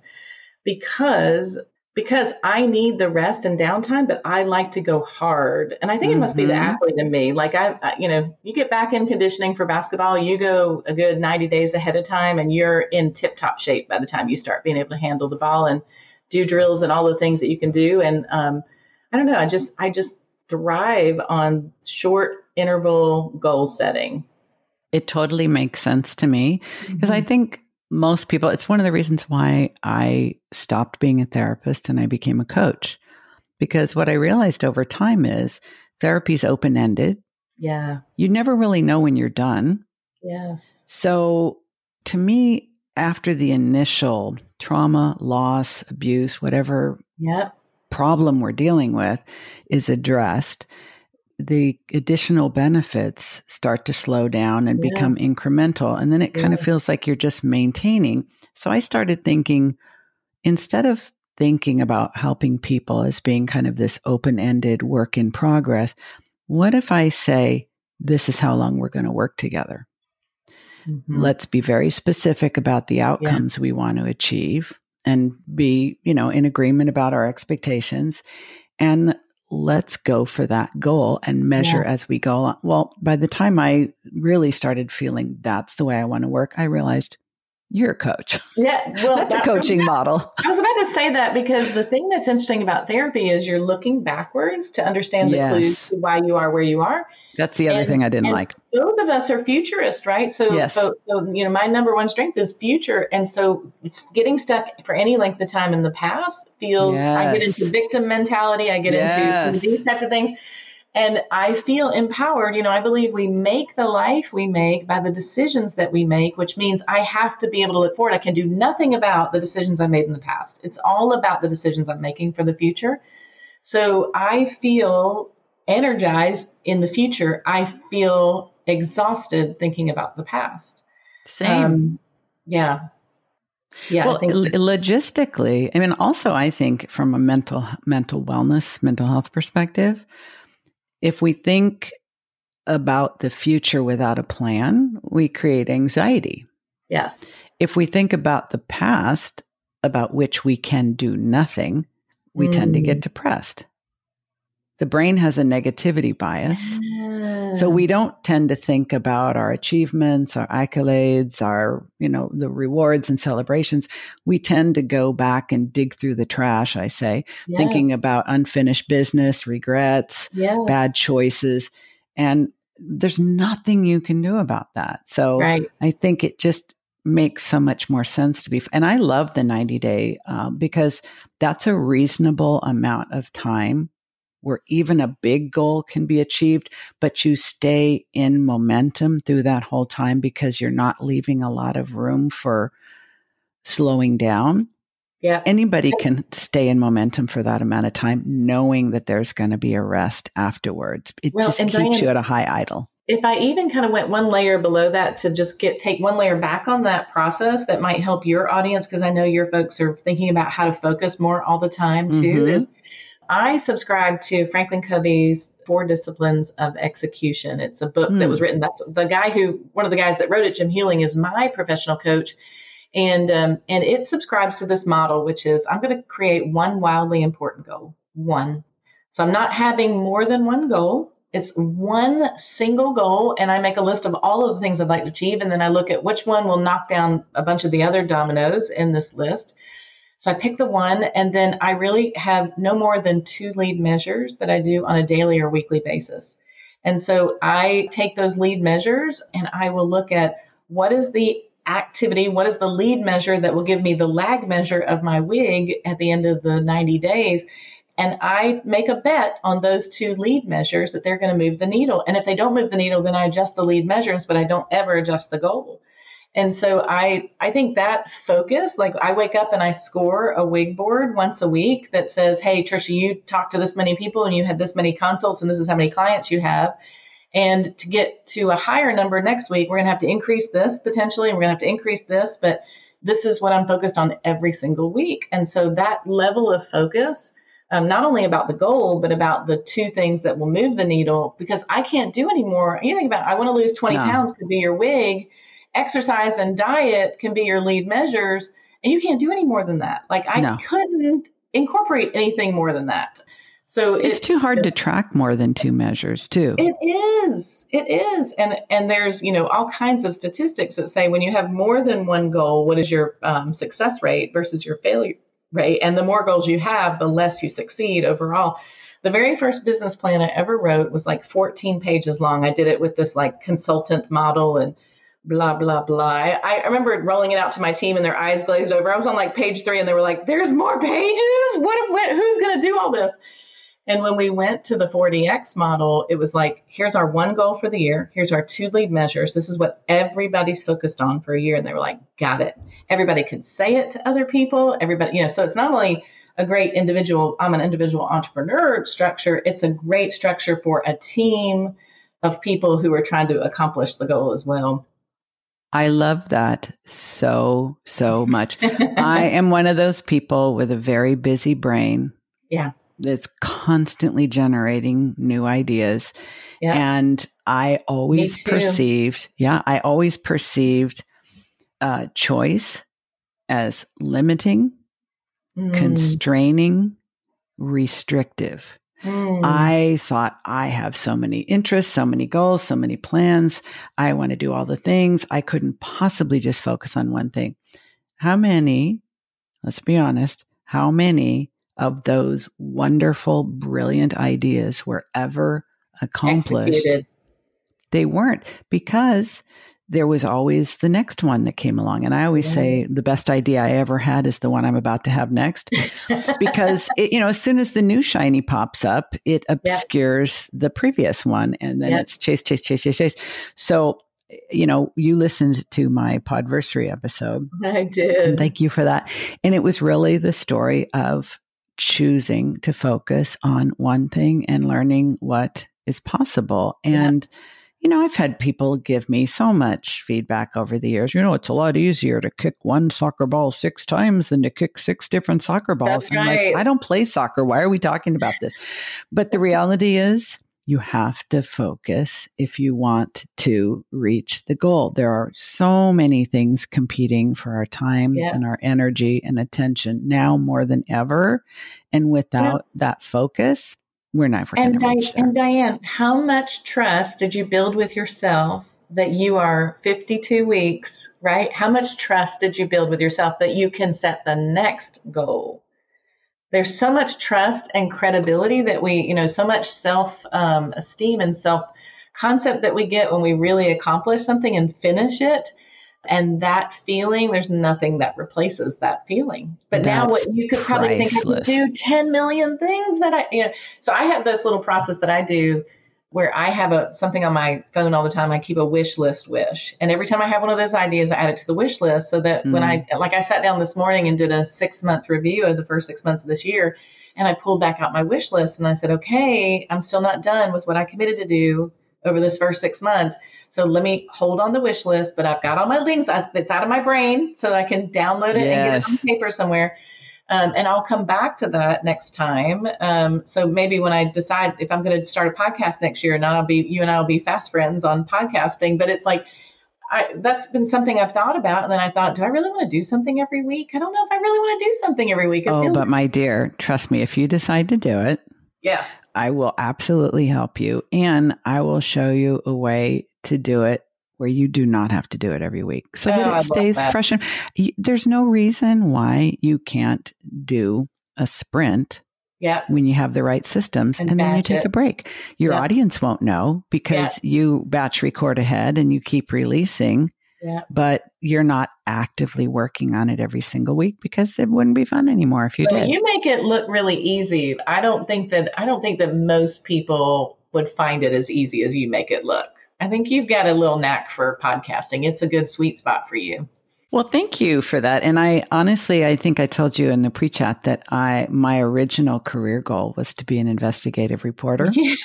Because I need the rest and downtime, but I like to go hard. And I think it must be the athlete in me. Like you get back in conditioning for basketball, you go a good 90 days ahead of time and you're in tip top shape by the time you start being able to handle the ball and do drills and all the things that you can do. And I don't know, I just thrive on short interval goal setting. It totally makes sense to me because I think most people, it's one of the reasons why I stopped being a therapist and I became a coach. Because what I realized over time is therapy's open-ended. Yeah. You never really know when you're done. Yes. So to me, after the initial trauma, loss, abuse, whatever problem we're dealing with is addressed, the additional benefits start to slow down and become incremental. And then it kind of feels like you're just maintaining. So I started thinking, instead of thinking about helping people as being kind of this open-ended work in progress, what if I say, this is how long we're going to work together? Let's be very specific about the outcomes we want to achieve and be, in agreement about our expectations. And let's go for that goal and measure as we go along. Well, by the time I really started feeling that's the way I want to work, I realized you're a coach. Yeah. Well, that's a coaching model. I was about to say that because the thing that's interesting about therapy is you're looking backwards to understand the clues to why you are where you are. That's the other thing I didn't like. Both of us are futurist, right? So, my number one strength is future. And so it's getting stuck for any length of time in the past feels, I get into victim mentality. I get into these types of things. And I feel empowered. I believe we make the life we make by the decisions that we make, which means I have to be able to look forward. I can do nothing about the decisions I made in the past. It's all about the decisions I'm making for the future. So I feel energized in the future. I feel exhausted thinking about the past. Same. Yeah. Well, logistically, also I think from a mental wellness, mental health perspective, if we think about the future without a plan, we create anxiety. Yes. If we think about the past, about which we can do nothing, we tend to get depressed. The brain has a negativity bias. So we don't tend to think about our achievements, our accolades, our, the rewards and celebrations. We tend to go back and dig through the trash, I say, thinking about unfinished business, regrets, bad choices. And there's nothing you can do about that. So I think it just makes so much more sense to be. And I love the 90-day because that's a reasonable amount of time where even a big goal can be achieved, but you stay in momentum through that whole time because you're not leaving a lot of room for slowing down. Yeah. Anybody can stay in momentum for that amount of time, knowing that there's going to be a rest afterwards. It just keeps you at a high idle. If I even kind of went one layer below that to just take one layer back on that process that might help your audience, because I know your folks are thinking about how to focus more all the time too, is I subscribe to Franklin Covey's 4 Disciplines of Execution. It's a book that was written. That's one of the guys that wrote it, Jim Healing, is my professional coach. And it subscribes to this model, which is I'm going to create one wildly important goal. One. So I'm not having more than one goal. It's one single goal. And I make a list of all of the things I'd like to achieve. And then I look at which one will knock down a bunch of the other dominoes in this list. So I pick the one, and then I really have no more than 2 lead measures that I do on a daily or weekly basis. And so I take those lead measures and I will look at what is the activity, what is the lead measure that will give me the lag measure of my WIG at the end of the 90 days. And I make a bet on those 2 lead measures that they're going to move the needle. And if they don't move the needle, then I adjust the lead measures, but I don't ever adjust the goal. And so I think that focus, like I wake up and I score a wig board once a week that says, hey, Trisha, you talked to this many people and you had this many consults and this is how many clients you have. And to get to a higher number next week, we're going to have to increase this potentially, and we're going to have to increase this, but this is what I'm focused on every single week. And so that level of focus, not only about the goal, but about the 2 things that will move the needle, because I can't do anymore. You think about, I want to lose 20 pounds could be your wig. Exercise and diet can be your lead measures, and you can't do any more than that. Like I couldn't incorporate anything more than that. So it's too hard to track more than 2 measures too. It is. And there's, all kinds of statistics that say when you have more than one goal, what is your success rate versus your failure rate? And the more goals you have, the less you succeed overall. The very first business plan I ever wrote was like 14 pages long. I did it with this like consultant model and blah, blah, blah. I remember rolling it out to my team and their eyes glazed over. I was on like page 3 and they were like, there's more pages? Who's going to do all this? And when we went to the 4DX model, it was like, here's our 1 goal for the year. Here's our 2 lead measures. This is what everybody's focused on for a year. And they were like, got it. Everybody could say it to other people. Everybody, so it's not only a great individual, I'm an individual entrepreneur structure. It's a great structure for a team of people who are trying to accomplish the goal as well. I love that so much. I am one of those people with a very busy brain. Yeah. That's constantly generating new ideas. Yeah. And I always perceived choice as limiting, constraining, restrictive. I thought I have so many interests, so many goals, so many plans. I want to do all the things. I couldn't possibly just focus on one thing. Let's be honest, how many of those wonderful, brilliant ideas were ever accomplished? Executed. They weren't, because there was always the next one that came along. And I always say the best idea I ever had is the one I'm about to have next, because as soon as the new shiny pops up, it obscures the previous one. And then it's chase. So, you listened to my Podversary episode. I did. And thank you for that. And it was really the story of choosing to focus on one thing and learning what is possible. And I've had people give me so much feedback over the years. It's a lot easier to kick one soccer ball 6 times than to kick 6 different soccer balls. That's right. Like, I don't play soccer. Why are we talking about this? But the reality is you have to focus if you want to reach the goal. There are so many things competing for our time and our energy and attention now more than ever. And without that focus, we're never going to reach there. And Diane, how much trust did you build with yourself that you are 52 weeks, right? How much trust did you build with yourself that you can set the next goal? There's so much trust and credibility that we, so much self-esteem and self-concept that we get when we really accomplish something and finish it. And that feeling, there's nothing that replaces that feeling. But now what you could probably think, I could do 10 million things that so I have this little process that I do where I have something on my phone all the time. I keep a wish list wish. And every time I have one of those ideas, I add it to the wish list so that when I sat down this morning and did a 6-month review of the first 6 months of this year, and I pulled back out my wish list and I said, okay, I'm still not done with what I committed to do over this first 6 months. So let me hold on the wish list, but I've got all my links. It's out of my brain so I can download it and get it on paper somewhere. And I'll come back to that next time. So maybe when I decide if I'm going to start a podcast next year, you and I will be fast friends on podcasting. But it's like, that's been something I've thought about. And then I thought, do I really want to do something every week? I don't know if I really want to do something every week. But my dear, trust me, if you decide to do it, yes, I will absolutely help you. And I will show you a way to do it where you do not have to do it every week so that it stays fresh. And there's no reason why you can't do a sprint when you have the right systems and then you take a break. Your audience won't know because you batch record ahead and you keep releasing. but you're not actively working on it every single week because it wouldn't be fun anymore if you did. You make it look really easy. I don't think that most people would find it as easy as you make it look. I think you've got a little knack for podcasting. It's a good sweet spot for you. Well, thank you for that. And I think I told you in the pre-chat that my original career goal was to be an investigative reporter. Yes.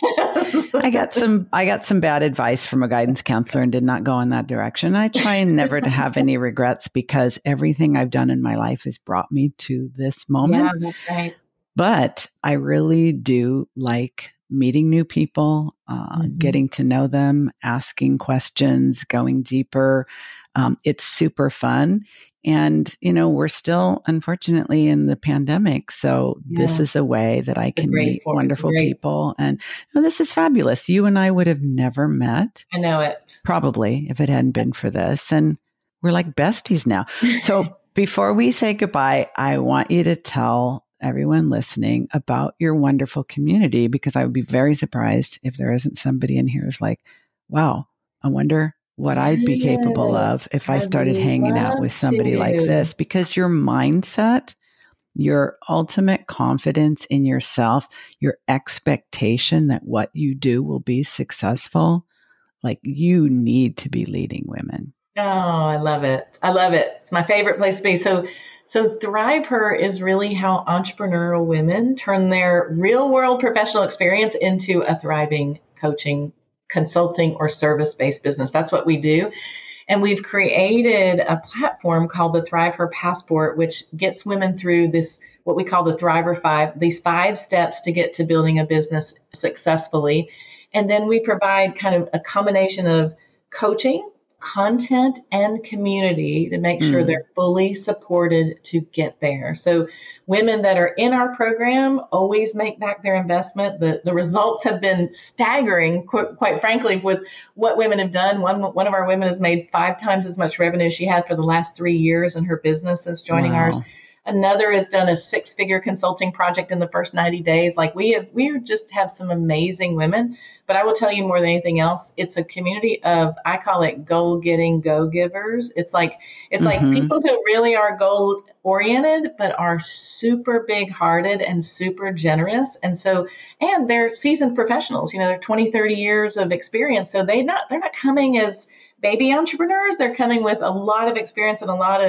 I got some bad advice from a guidance counselor and did not go in that direction. I try never to have any regrets because everything I've done in my life has brought me to this moment. Yeah, that's right. But I really do like meeting new people, getting to know them, asking questions, going deeper. It's super fun. And, we're still, unfortunately, in the pandemic. So this is a way that I can meet wonderful people. And this is fabulous. You and I would have never met. I know it. Probably if it hadn't been for this. And we're like besties now. So before we say goodbye, I want you to tell everyone listening about your wonderful community, because I would be very surprised if there isn't somebody in here who's like, wow, I wonder what I'd be capable of if I started hanging out with somebody like this, because your mindset, your ultimate confidence in yourself, your expectation that what you do will be successful, like you need to be leading women. Oh, I love it. I love it. It's my favorite place to be. So Thrive Her is really how entrepreneurial women turn their real world professional experience into a thriving coaching, consulting, or service-based business. That's what we do. And we've created a platform called the Thrive Her Passport, which gets women through this, what we call the Thriver 5, these 5 steps to get to building a business successfully. And then we provide kind of a combination of coaching, content, and community to make sure they're fully supported to get there. So women that are in our program always make back their investment. The results have been staggering, quite frankly, with what women have done. One of our women has made 5 times as much revenue as she had for the last 3 years in her business since joining ours. Another has done a 6-figure consulting project in the first 90 days. Like we just have some amazing women. But I will tell you more than anything else, it's a community of, I call it goal-getting go-givers. It's like people who really are goal-oriented, but are super big-hearted and super generous. And they're seasoned professionals. They're 20, 30 years of experience. So they're not coming as baby entrepreneurs. They're coming with a lot of experience and a lot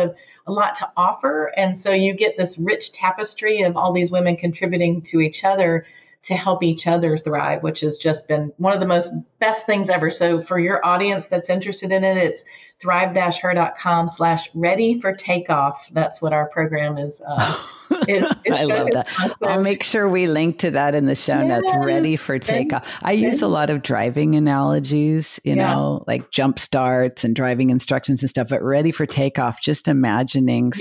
to offer. And so you get this rich tapestry of all these women contributing to each other to help each other thrive, which has just been one of the best things ever. So for your audience that's interested in it, it's thrive-her.com/ready for takeoff. That's what our program is. It's I love that. I'll make sure we link to that in the show notes. Ready for takeoff. I use a lot of driving analogies, like jump starts and driving instructions and stuff, but ready for takeoff, just imagining,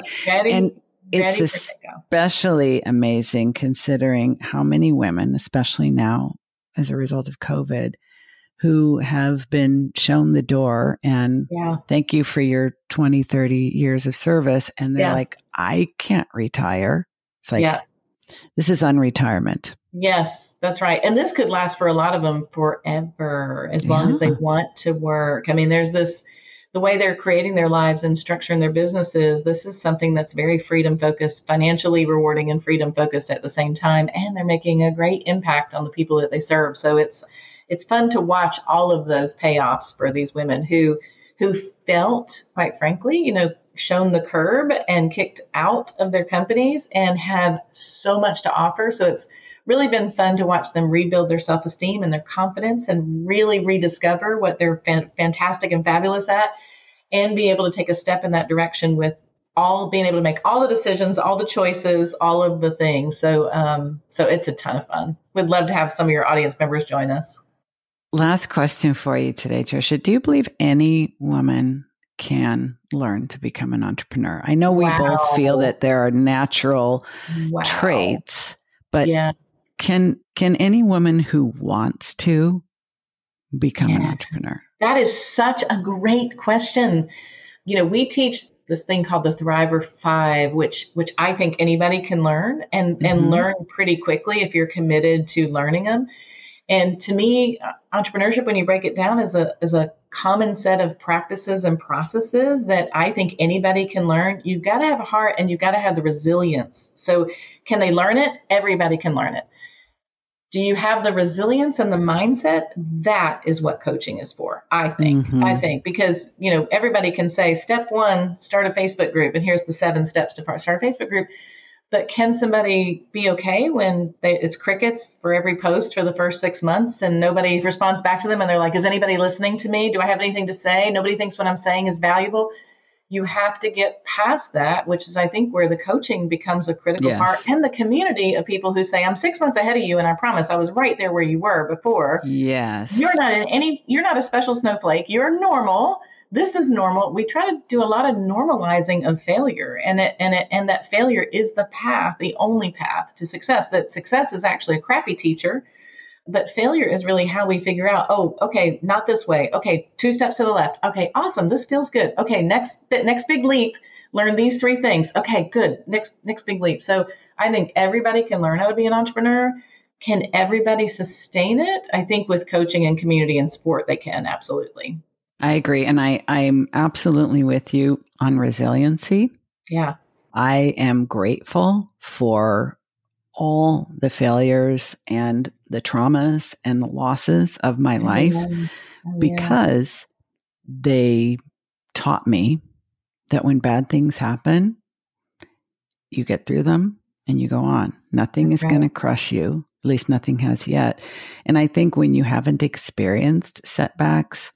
it's especially amazing considering how many women, especially now as a result of COVID, who have been shown the door and thank you for your 20, 30 years of service. And they're like, I can't retire. It's like, this is unretirement. Yes, that's right. And this could last for a lot of them forever, as long as they want to work. I mean, there's the way they're creating their lives and structuring their businesses, this is something that's very freedom focused, financially rewarding and freedom focused at the same time. And they're making a great impact on the people that they serve. So it's fun to watch all of those payoffs for these women who felt, quite frankly, shown the curb and kicked out of their companies and have so much to offer. So it's really been fun to watch them rebuild their self-esteem and their confidence and really rediscover what they're fantastic and fabulous at, and be able to take a step in that direction with being able to make all the decisions, all the choices, all of the things. So it's a ton of fun. We'd love to have some of your audience members join us. Last question for you today, Tricia. Do you believe any woman can learn to become an entrepreneur? I know we both feel that there are natural traits, but can any woman who wants to become an entrepreneur? That is such a great question. We teach this thing called the Thriver 5, which I think anybody can learn and learn pretty quickly if you're committed to learning them. And to me, entrepreneurship, when you break it down, is a common set of practices and processes that I think anybody can learn. You've got to have a heart and you've got to have the resilience. So can they learn it? Everybody can learn it. Do you have the resilience and the mindset? That is what coaching is for, I think. Because, everybody can say, step 1, start a Facebook group. And here's the 7 steps to start a Facebook group. But can somebody be okay when it's crickets for every post for the first 6 months and nobody responds back to them? And they're like, is anybody listening to me? Do I have anything to say? Nobody thinks what I'm saying is valuable. You have to get past that, which is, I think, where the coaching becomes a critical part, and the community of people who say, I'm 6 months ahead of you, and I promise I was right there where you were before. Yes. You're not a special snowflake. You're normal. This is normal. We try to do a lot of normalizing of failure, and that failure is the path, the only path to success. That success is actually a crappy teacher. But failure is really how we figure out, okay, not this way. Okay, 2 steps to the left. Okay, awesome. This feels good. Okay, next big leap. Learn these 3 things. Okay, good. Next big leap. So I think everybody can learn how to be an entrepreneur. Can everybody sustain it? I think with coaching and community and sport, they can, absolutely. I agree. And I'm absolutely with you on resiliency. Yeah. I am grateful for all the failures and the traumas and the losses of my life because they taught me that when bad things happen, you get through them and you go on. Nothing is going to crush you. At least nothing has yet. And I think when you haven't experienced setbacks,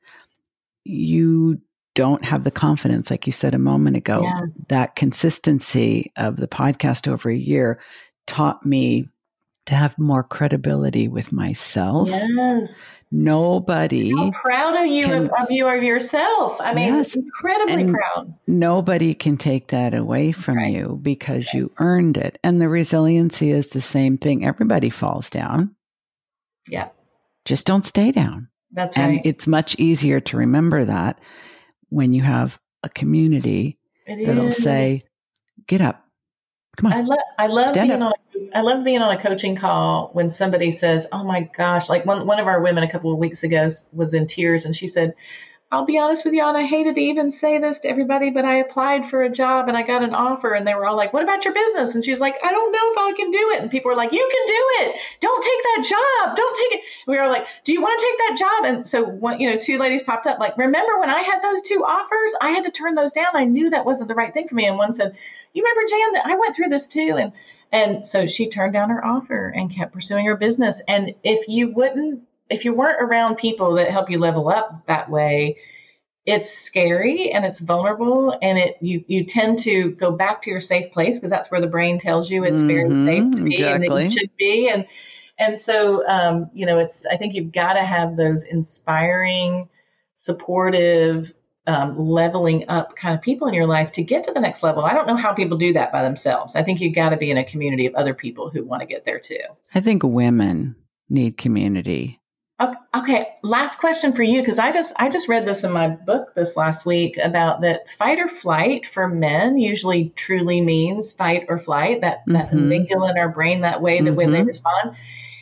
you don't have the confidence, like you said a moment ago. That consistency of the podcast over a year taught me to have more credibility with myself. Yes. Nobody. I'm proud of you of yourself. I mean, incredibly proud. Nobody can take that away from you because you earned it. And the resiliency is the same thing. Everybody falls down. Yeah. Just don't stay down. That's right. And it's much easier to remember that when you have a community that'll say, get up. Come on. I love being on a coaching call when somebody says, oh my gosh, like one of our women a couple of weeks ago was in tears and she said, I'll be honest with you, and I hated to even say this to everybody, but I applied for a job and I got an offer and they were all like, what about your business? And she was like, I don't know if I can do it. And people were like, you can do it. Don't take that job. Don't take it. We were like, do you want to take that job? And so 2 ladies popped up like, remember when I had those 2 offers, I had to turn those down. I knew that wasn't the right thing for me. And one said, you remember, Jan, that I went through this too. And so she turned down her offer and kept pursuing her business. And if you weren't around people that help you level up that way, it's scary and it's vulnerable, and you tend to go back to your safe place because that's where the brain tells you it's very safe to be and that you should be. And so, I think you've got to have those inspiring, supportive, leveling up kind of people in your life to get to the next level. I don't know how people do that by themselves. I think you've got to be in a community of other people who want to get there too. I think women need community. Okay. Last question for you, because I just read this in my book this last week about that fight or flight for men usually truly means fight or flight, that amygdala in our brain, that way that when they respond.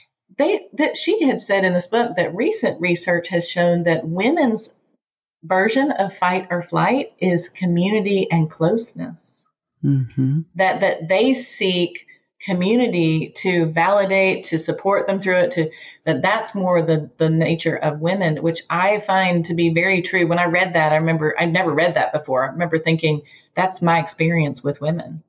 She had said in this book that recent research has shown that women's version of fight or flight is community and closeness. That they seek community to validate, to support them through it, that's more the nature of women, which I find to be very true. When I read that, I remember I'd never read that before. I remember thinking that's my experience with women.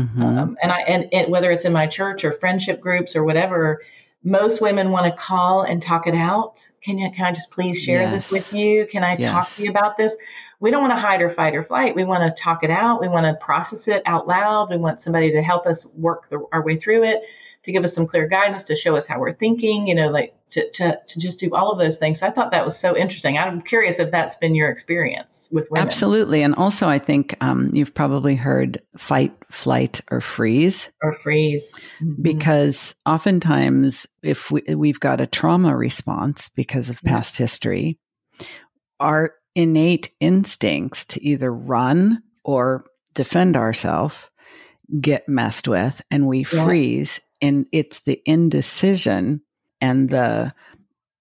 And whether it's in my church or friendship groups or whatever, most women want to call and talk it out. Can I just please share this with you? Can I talk to you about this? We don't want to hide or fight or flight. We want to talk it out. We want to process it out loud. We want somebody to help us work our way through it, to give us some clear guidance, to show us how we're thinking, to just do all of those things. So I thought that was so interesting. I'm curious if that's been your experience with women. Absolutely. And also, I think you've probably heard fight, flight, or freeze. Or freeze. Because oftentimes, if we've got a trauma response because of past history, our innate instincts to either run or defend ourselves get messed with, and we freeze. And it's the indecision and the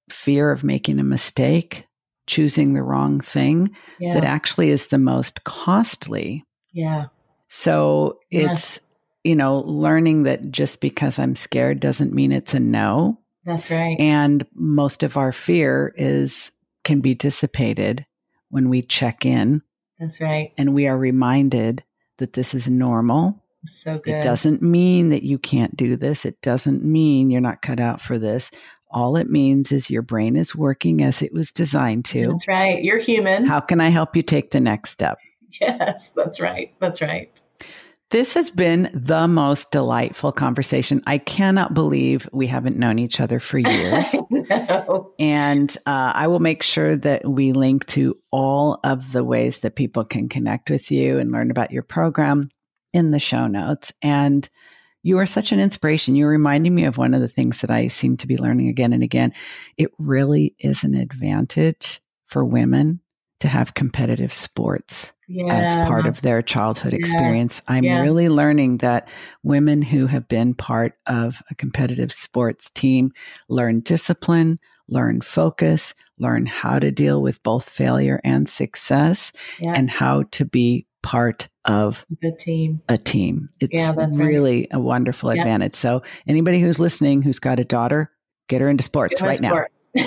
fear of making a mistake, choosing the wrong thing, that actually is the most costly. Yeah. So it's, learning that just because I'm scared doesn't mean it's a no. That's right. And most of our fear can be dissipated when we check in. That's right. And we are reminded that this is normal. So good. It doesn't mean that you can't do this. It doesn't mean you're not cut out for this. All it means is your brain is working as it was designed to. That's right. You're human. How can I help you take the next step? Yes, that's right. That's right. This has been the most delightful conversation. I cannot believe we haven't known each other for years. No. And I will make sure that we link to all of the ways that people can connect with you and learn about your program in the show notes. And you are such an inspiration. You're reminding me of one of the things that I seem to be learning again and again. It really is an advantage for women to have competitive sports as part of their childhood experience. I'm really learning that women who have been part of a competitive sports team learn discipline, learn focus, learn how to deal with both failure and success, and how to be part of a team. It's really a wonderful advantage. So anybody who's listening, who's got a daughter, get her into sports right now.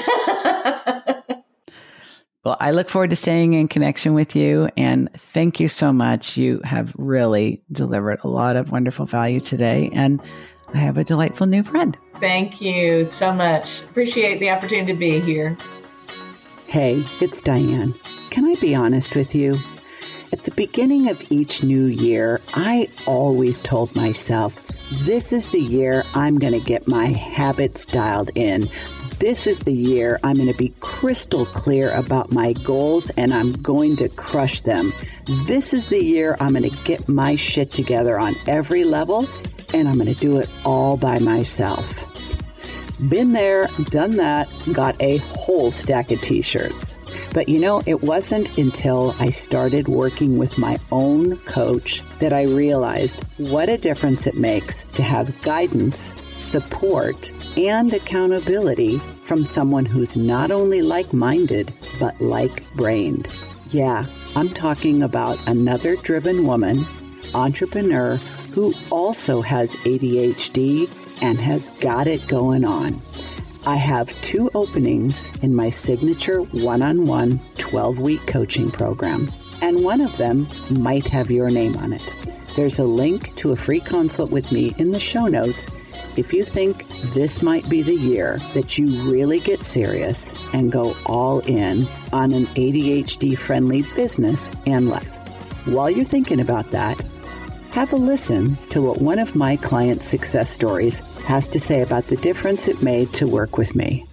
Well, I look forward to staying in connection with you. And thank you so much. You have really delivered a lot of wonderful value today. And I have a delightful new friend. Thank you so much. Appreciate the opportunity to be here. Hey, it's Diane. Can I be honest with you? At the beginning of each new year, I always told myself, this is the year I'm going to get my habits dialed in. This is the year I'm going to be crystal clear about my goals and I'm going to crush them. This is the year I'm going to get my shit together on every level and I'm going to do it all by myself. Been there, done that, got a whole stack of t-shirts. But it wasn't until I started working with my own coach that I realized what a difference it makes to have guidance, support, and accountability from someone who's not only like-minded, but like-brained. Yeah, I'm talking about another driven woman, entrepreneur, who also has ADHD and has got it going on. I have 2 openings in my signature one-on-one 12-week coaching program, and one of them might have your name on it. There's a link to a free consult with me in the show notes if you think this might be the year that you really get serious and go all in on an ADHD-friendly business and life. While you're thinking about that, have a listen to what one of my clients' success stories has to say about the difference it made to work with me.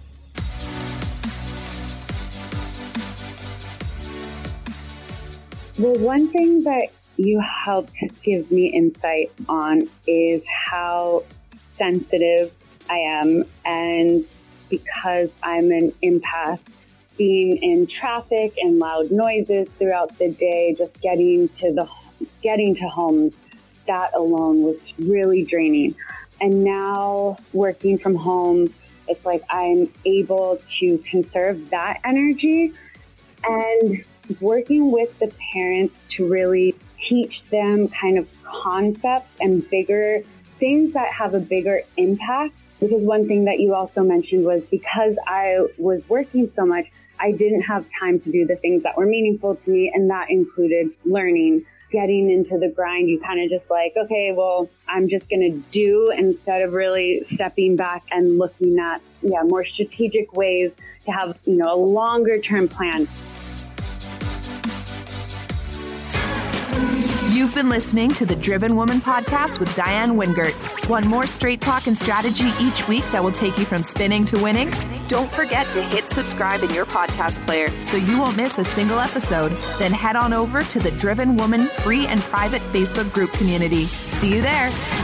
Well, one thing that you helped give me insight on is how sensitive I am. And because I'm an empath, being in traffic and loud noises throughout the day, just getting to home, that alone was really draining. And now working from home, it's like I'm able to conserve that energy and working with the parents to really teach them kind of concepts and bigger things that have a bigger impact. Because one thing that you also mentioned was because I was working so much, I didn't have time to do the things that were meaningful to me. And that included learning, getting into the grind. You kind of just like, okay, well, I'm just going to do instead of really stepping back and looking at, more strategic ways to have, a longer term plan. You've been listening to the Driven Woman Podcast with Diane Wingert. Want more straight talk and strategy each week that will take you from spinning to winning? Don't forget to hit subscribe in your podcast player so you won't miss a single episode. Then head on over to the Driven Woman free and private Facebook group community. See you there.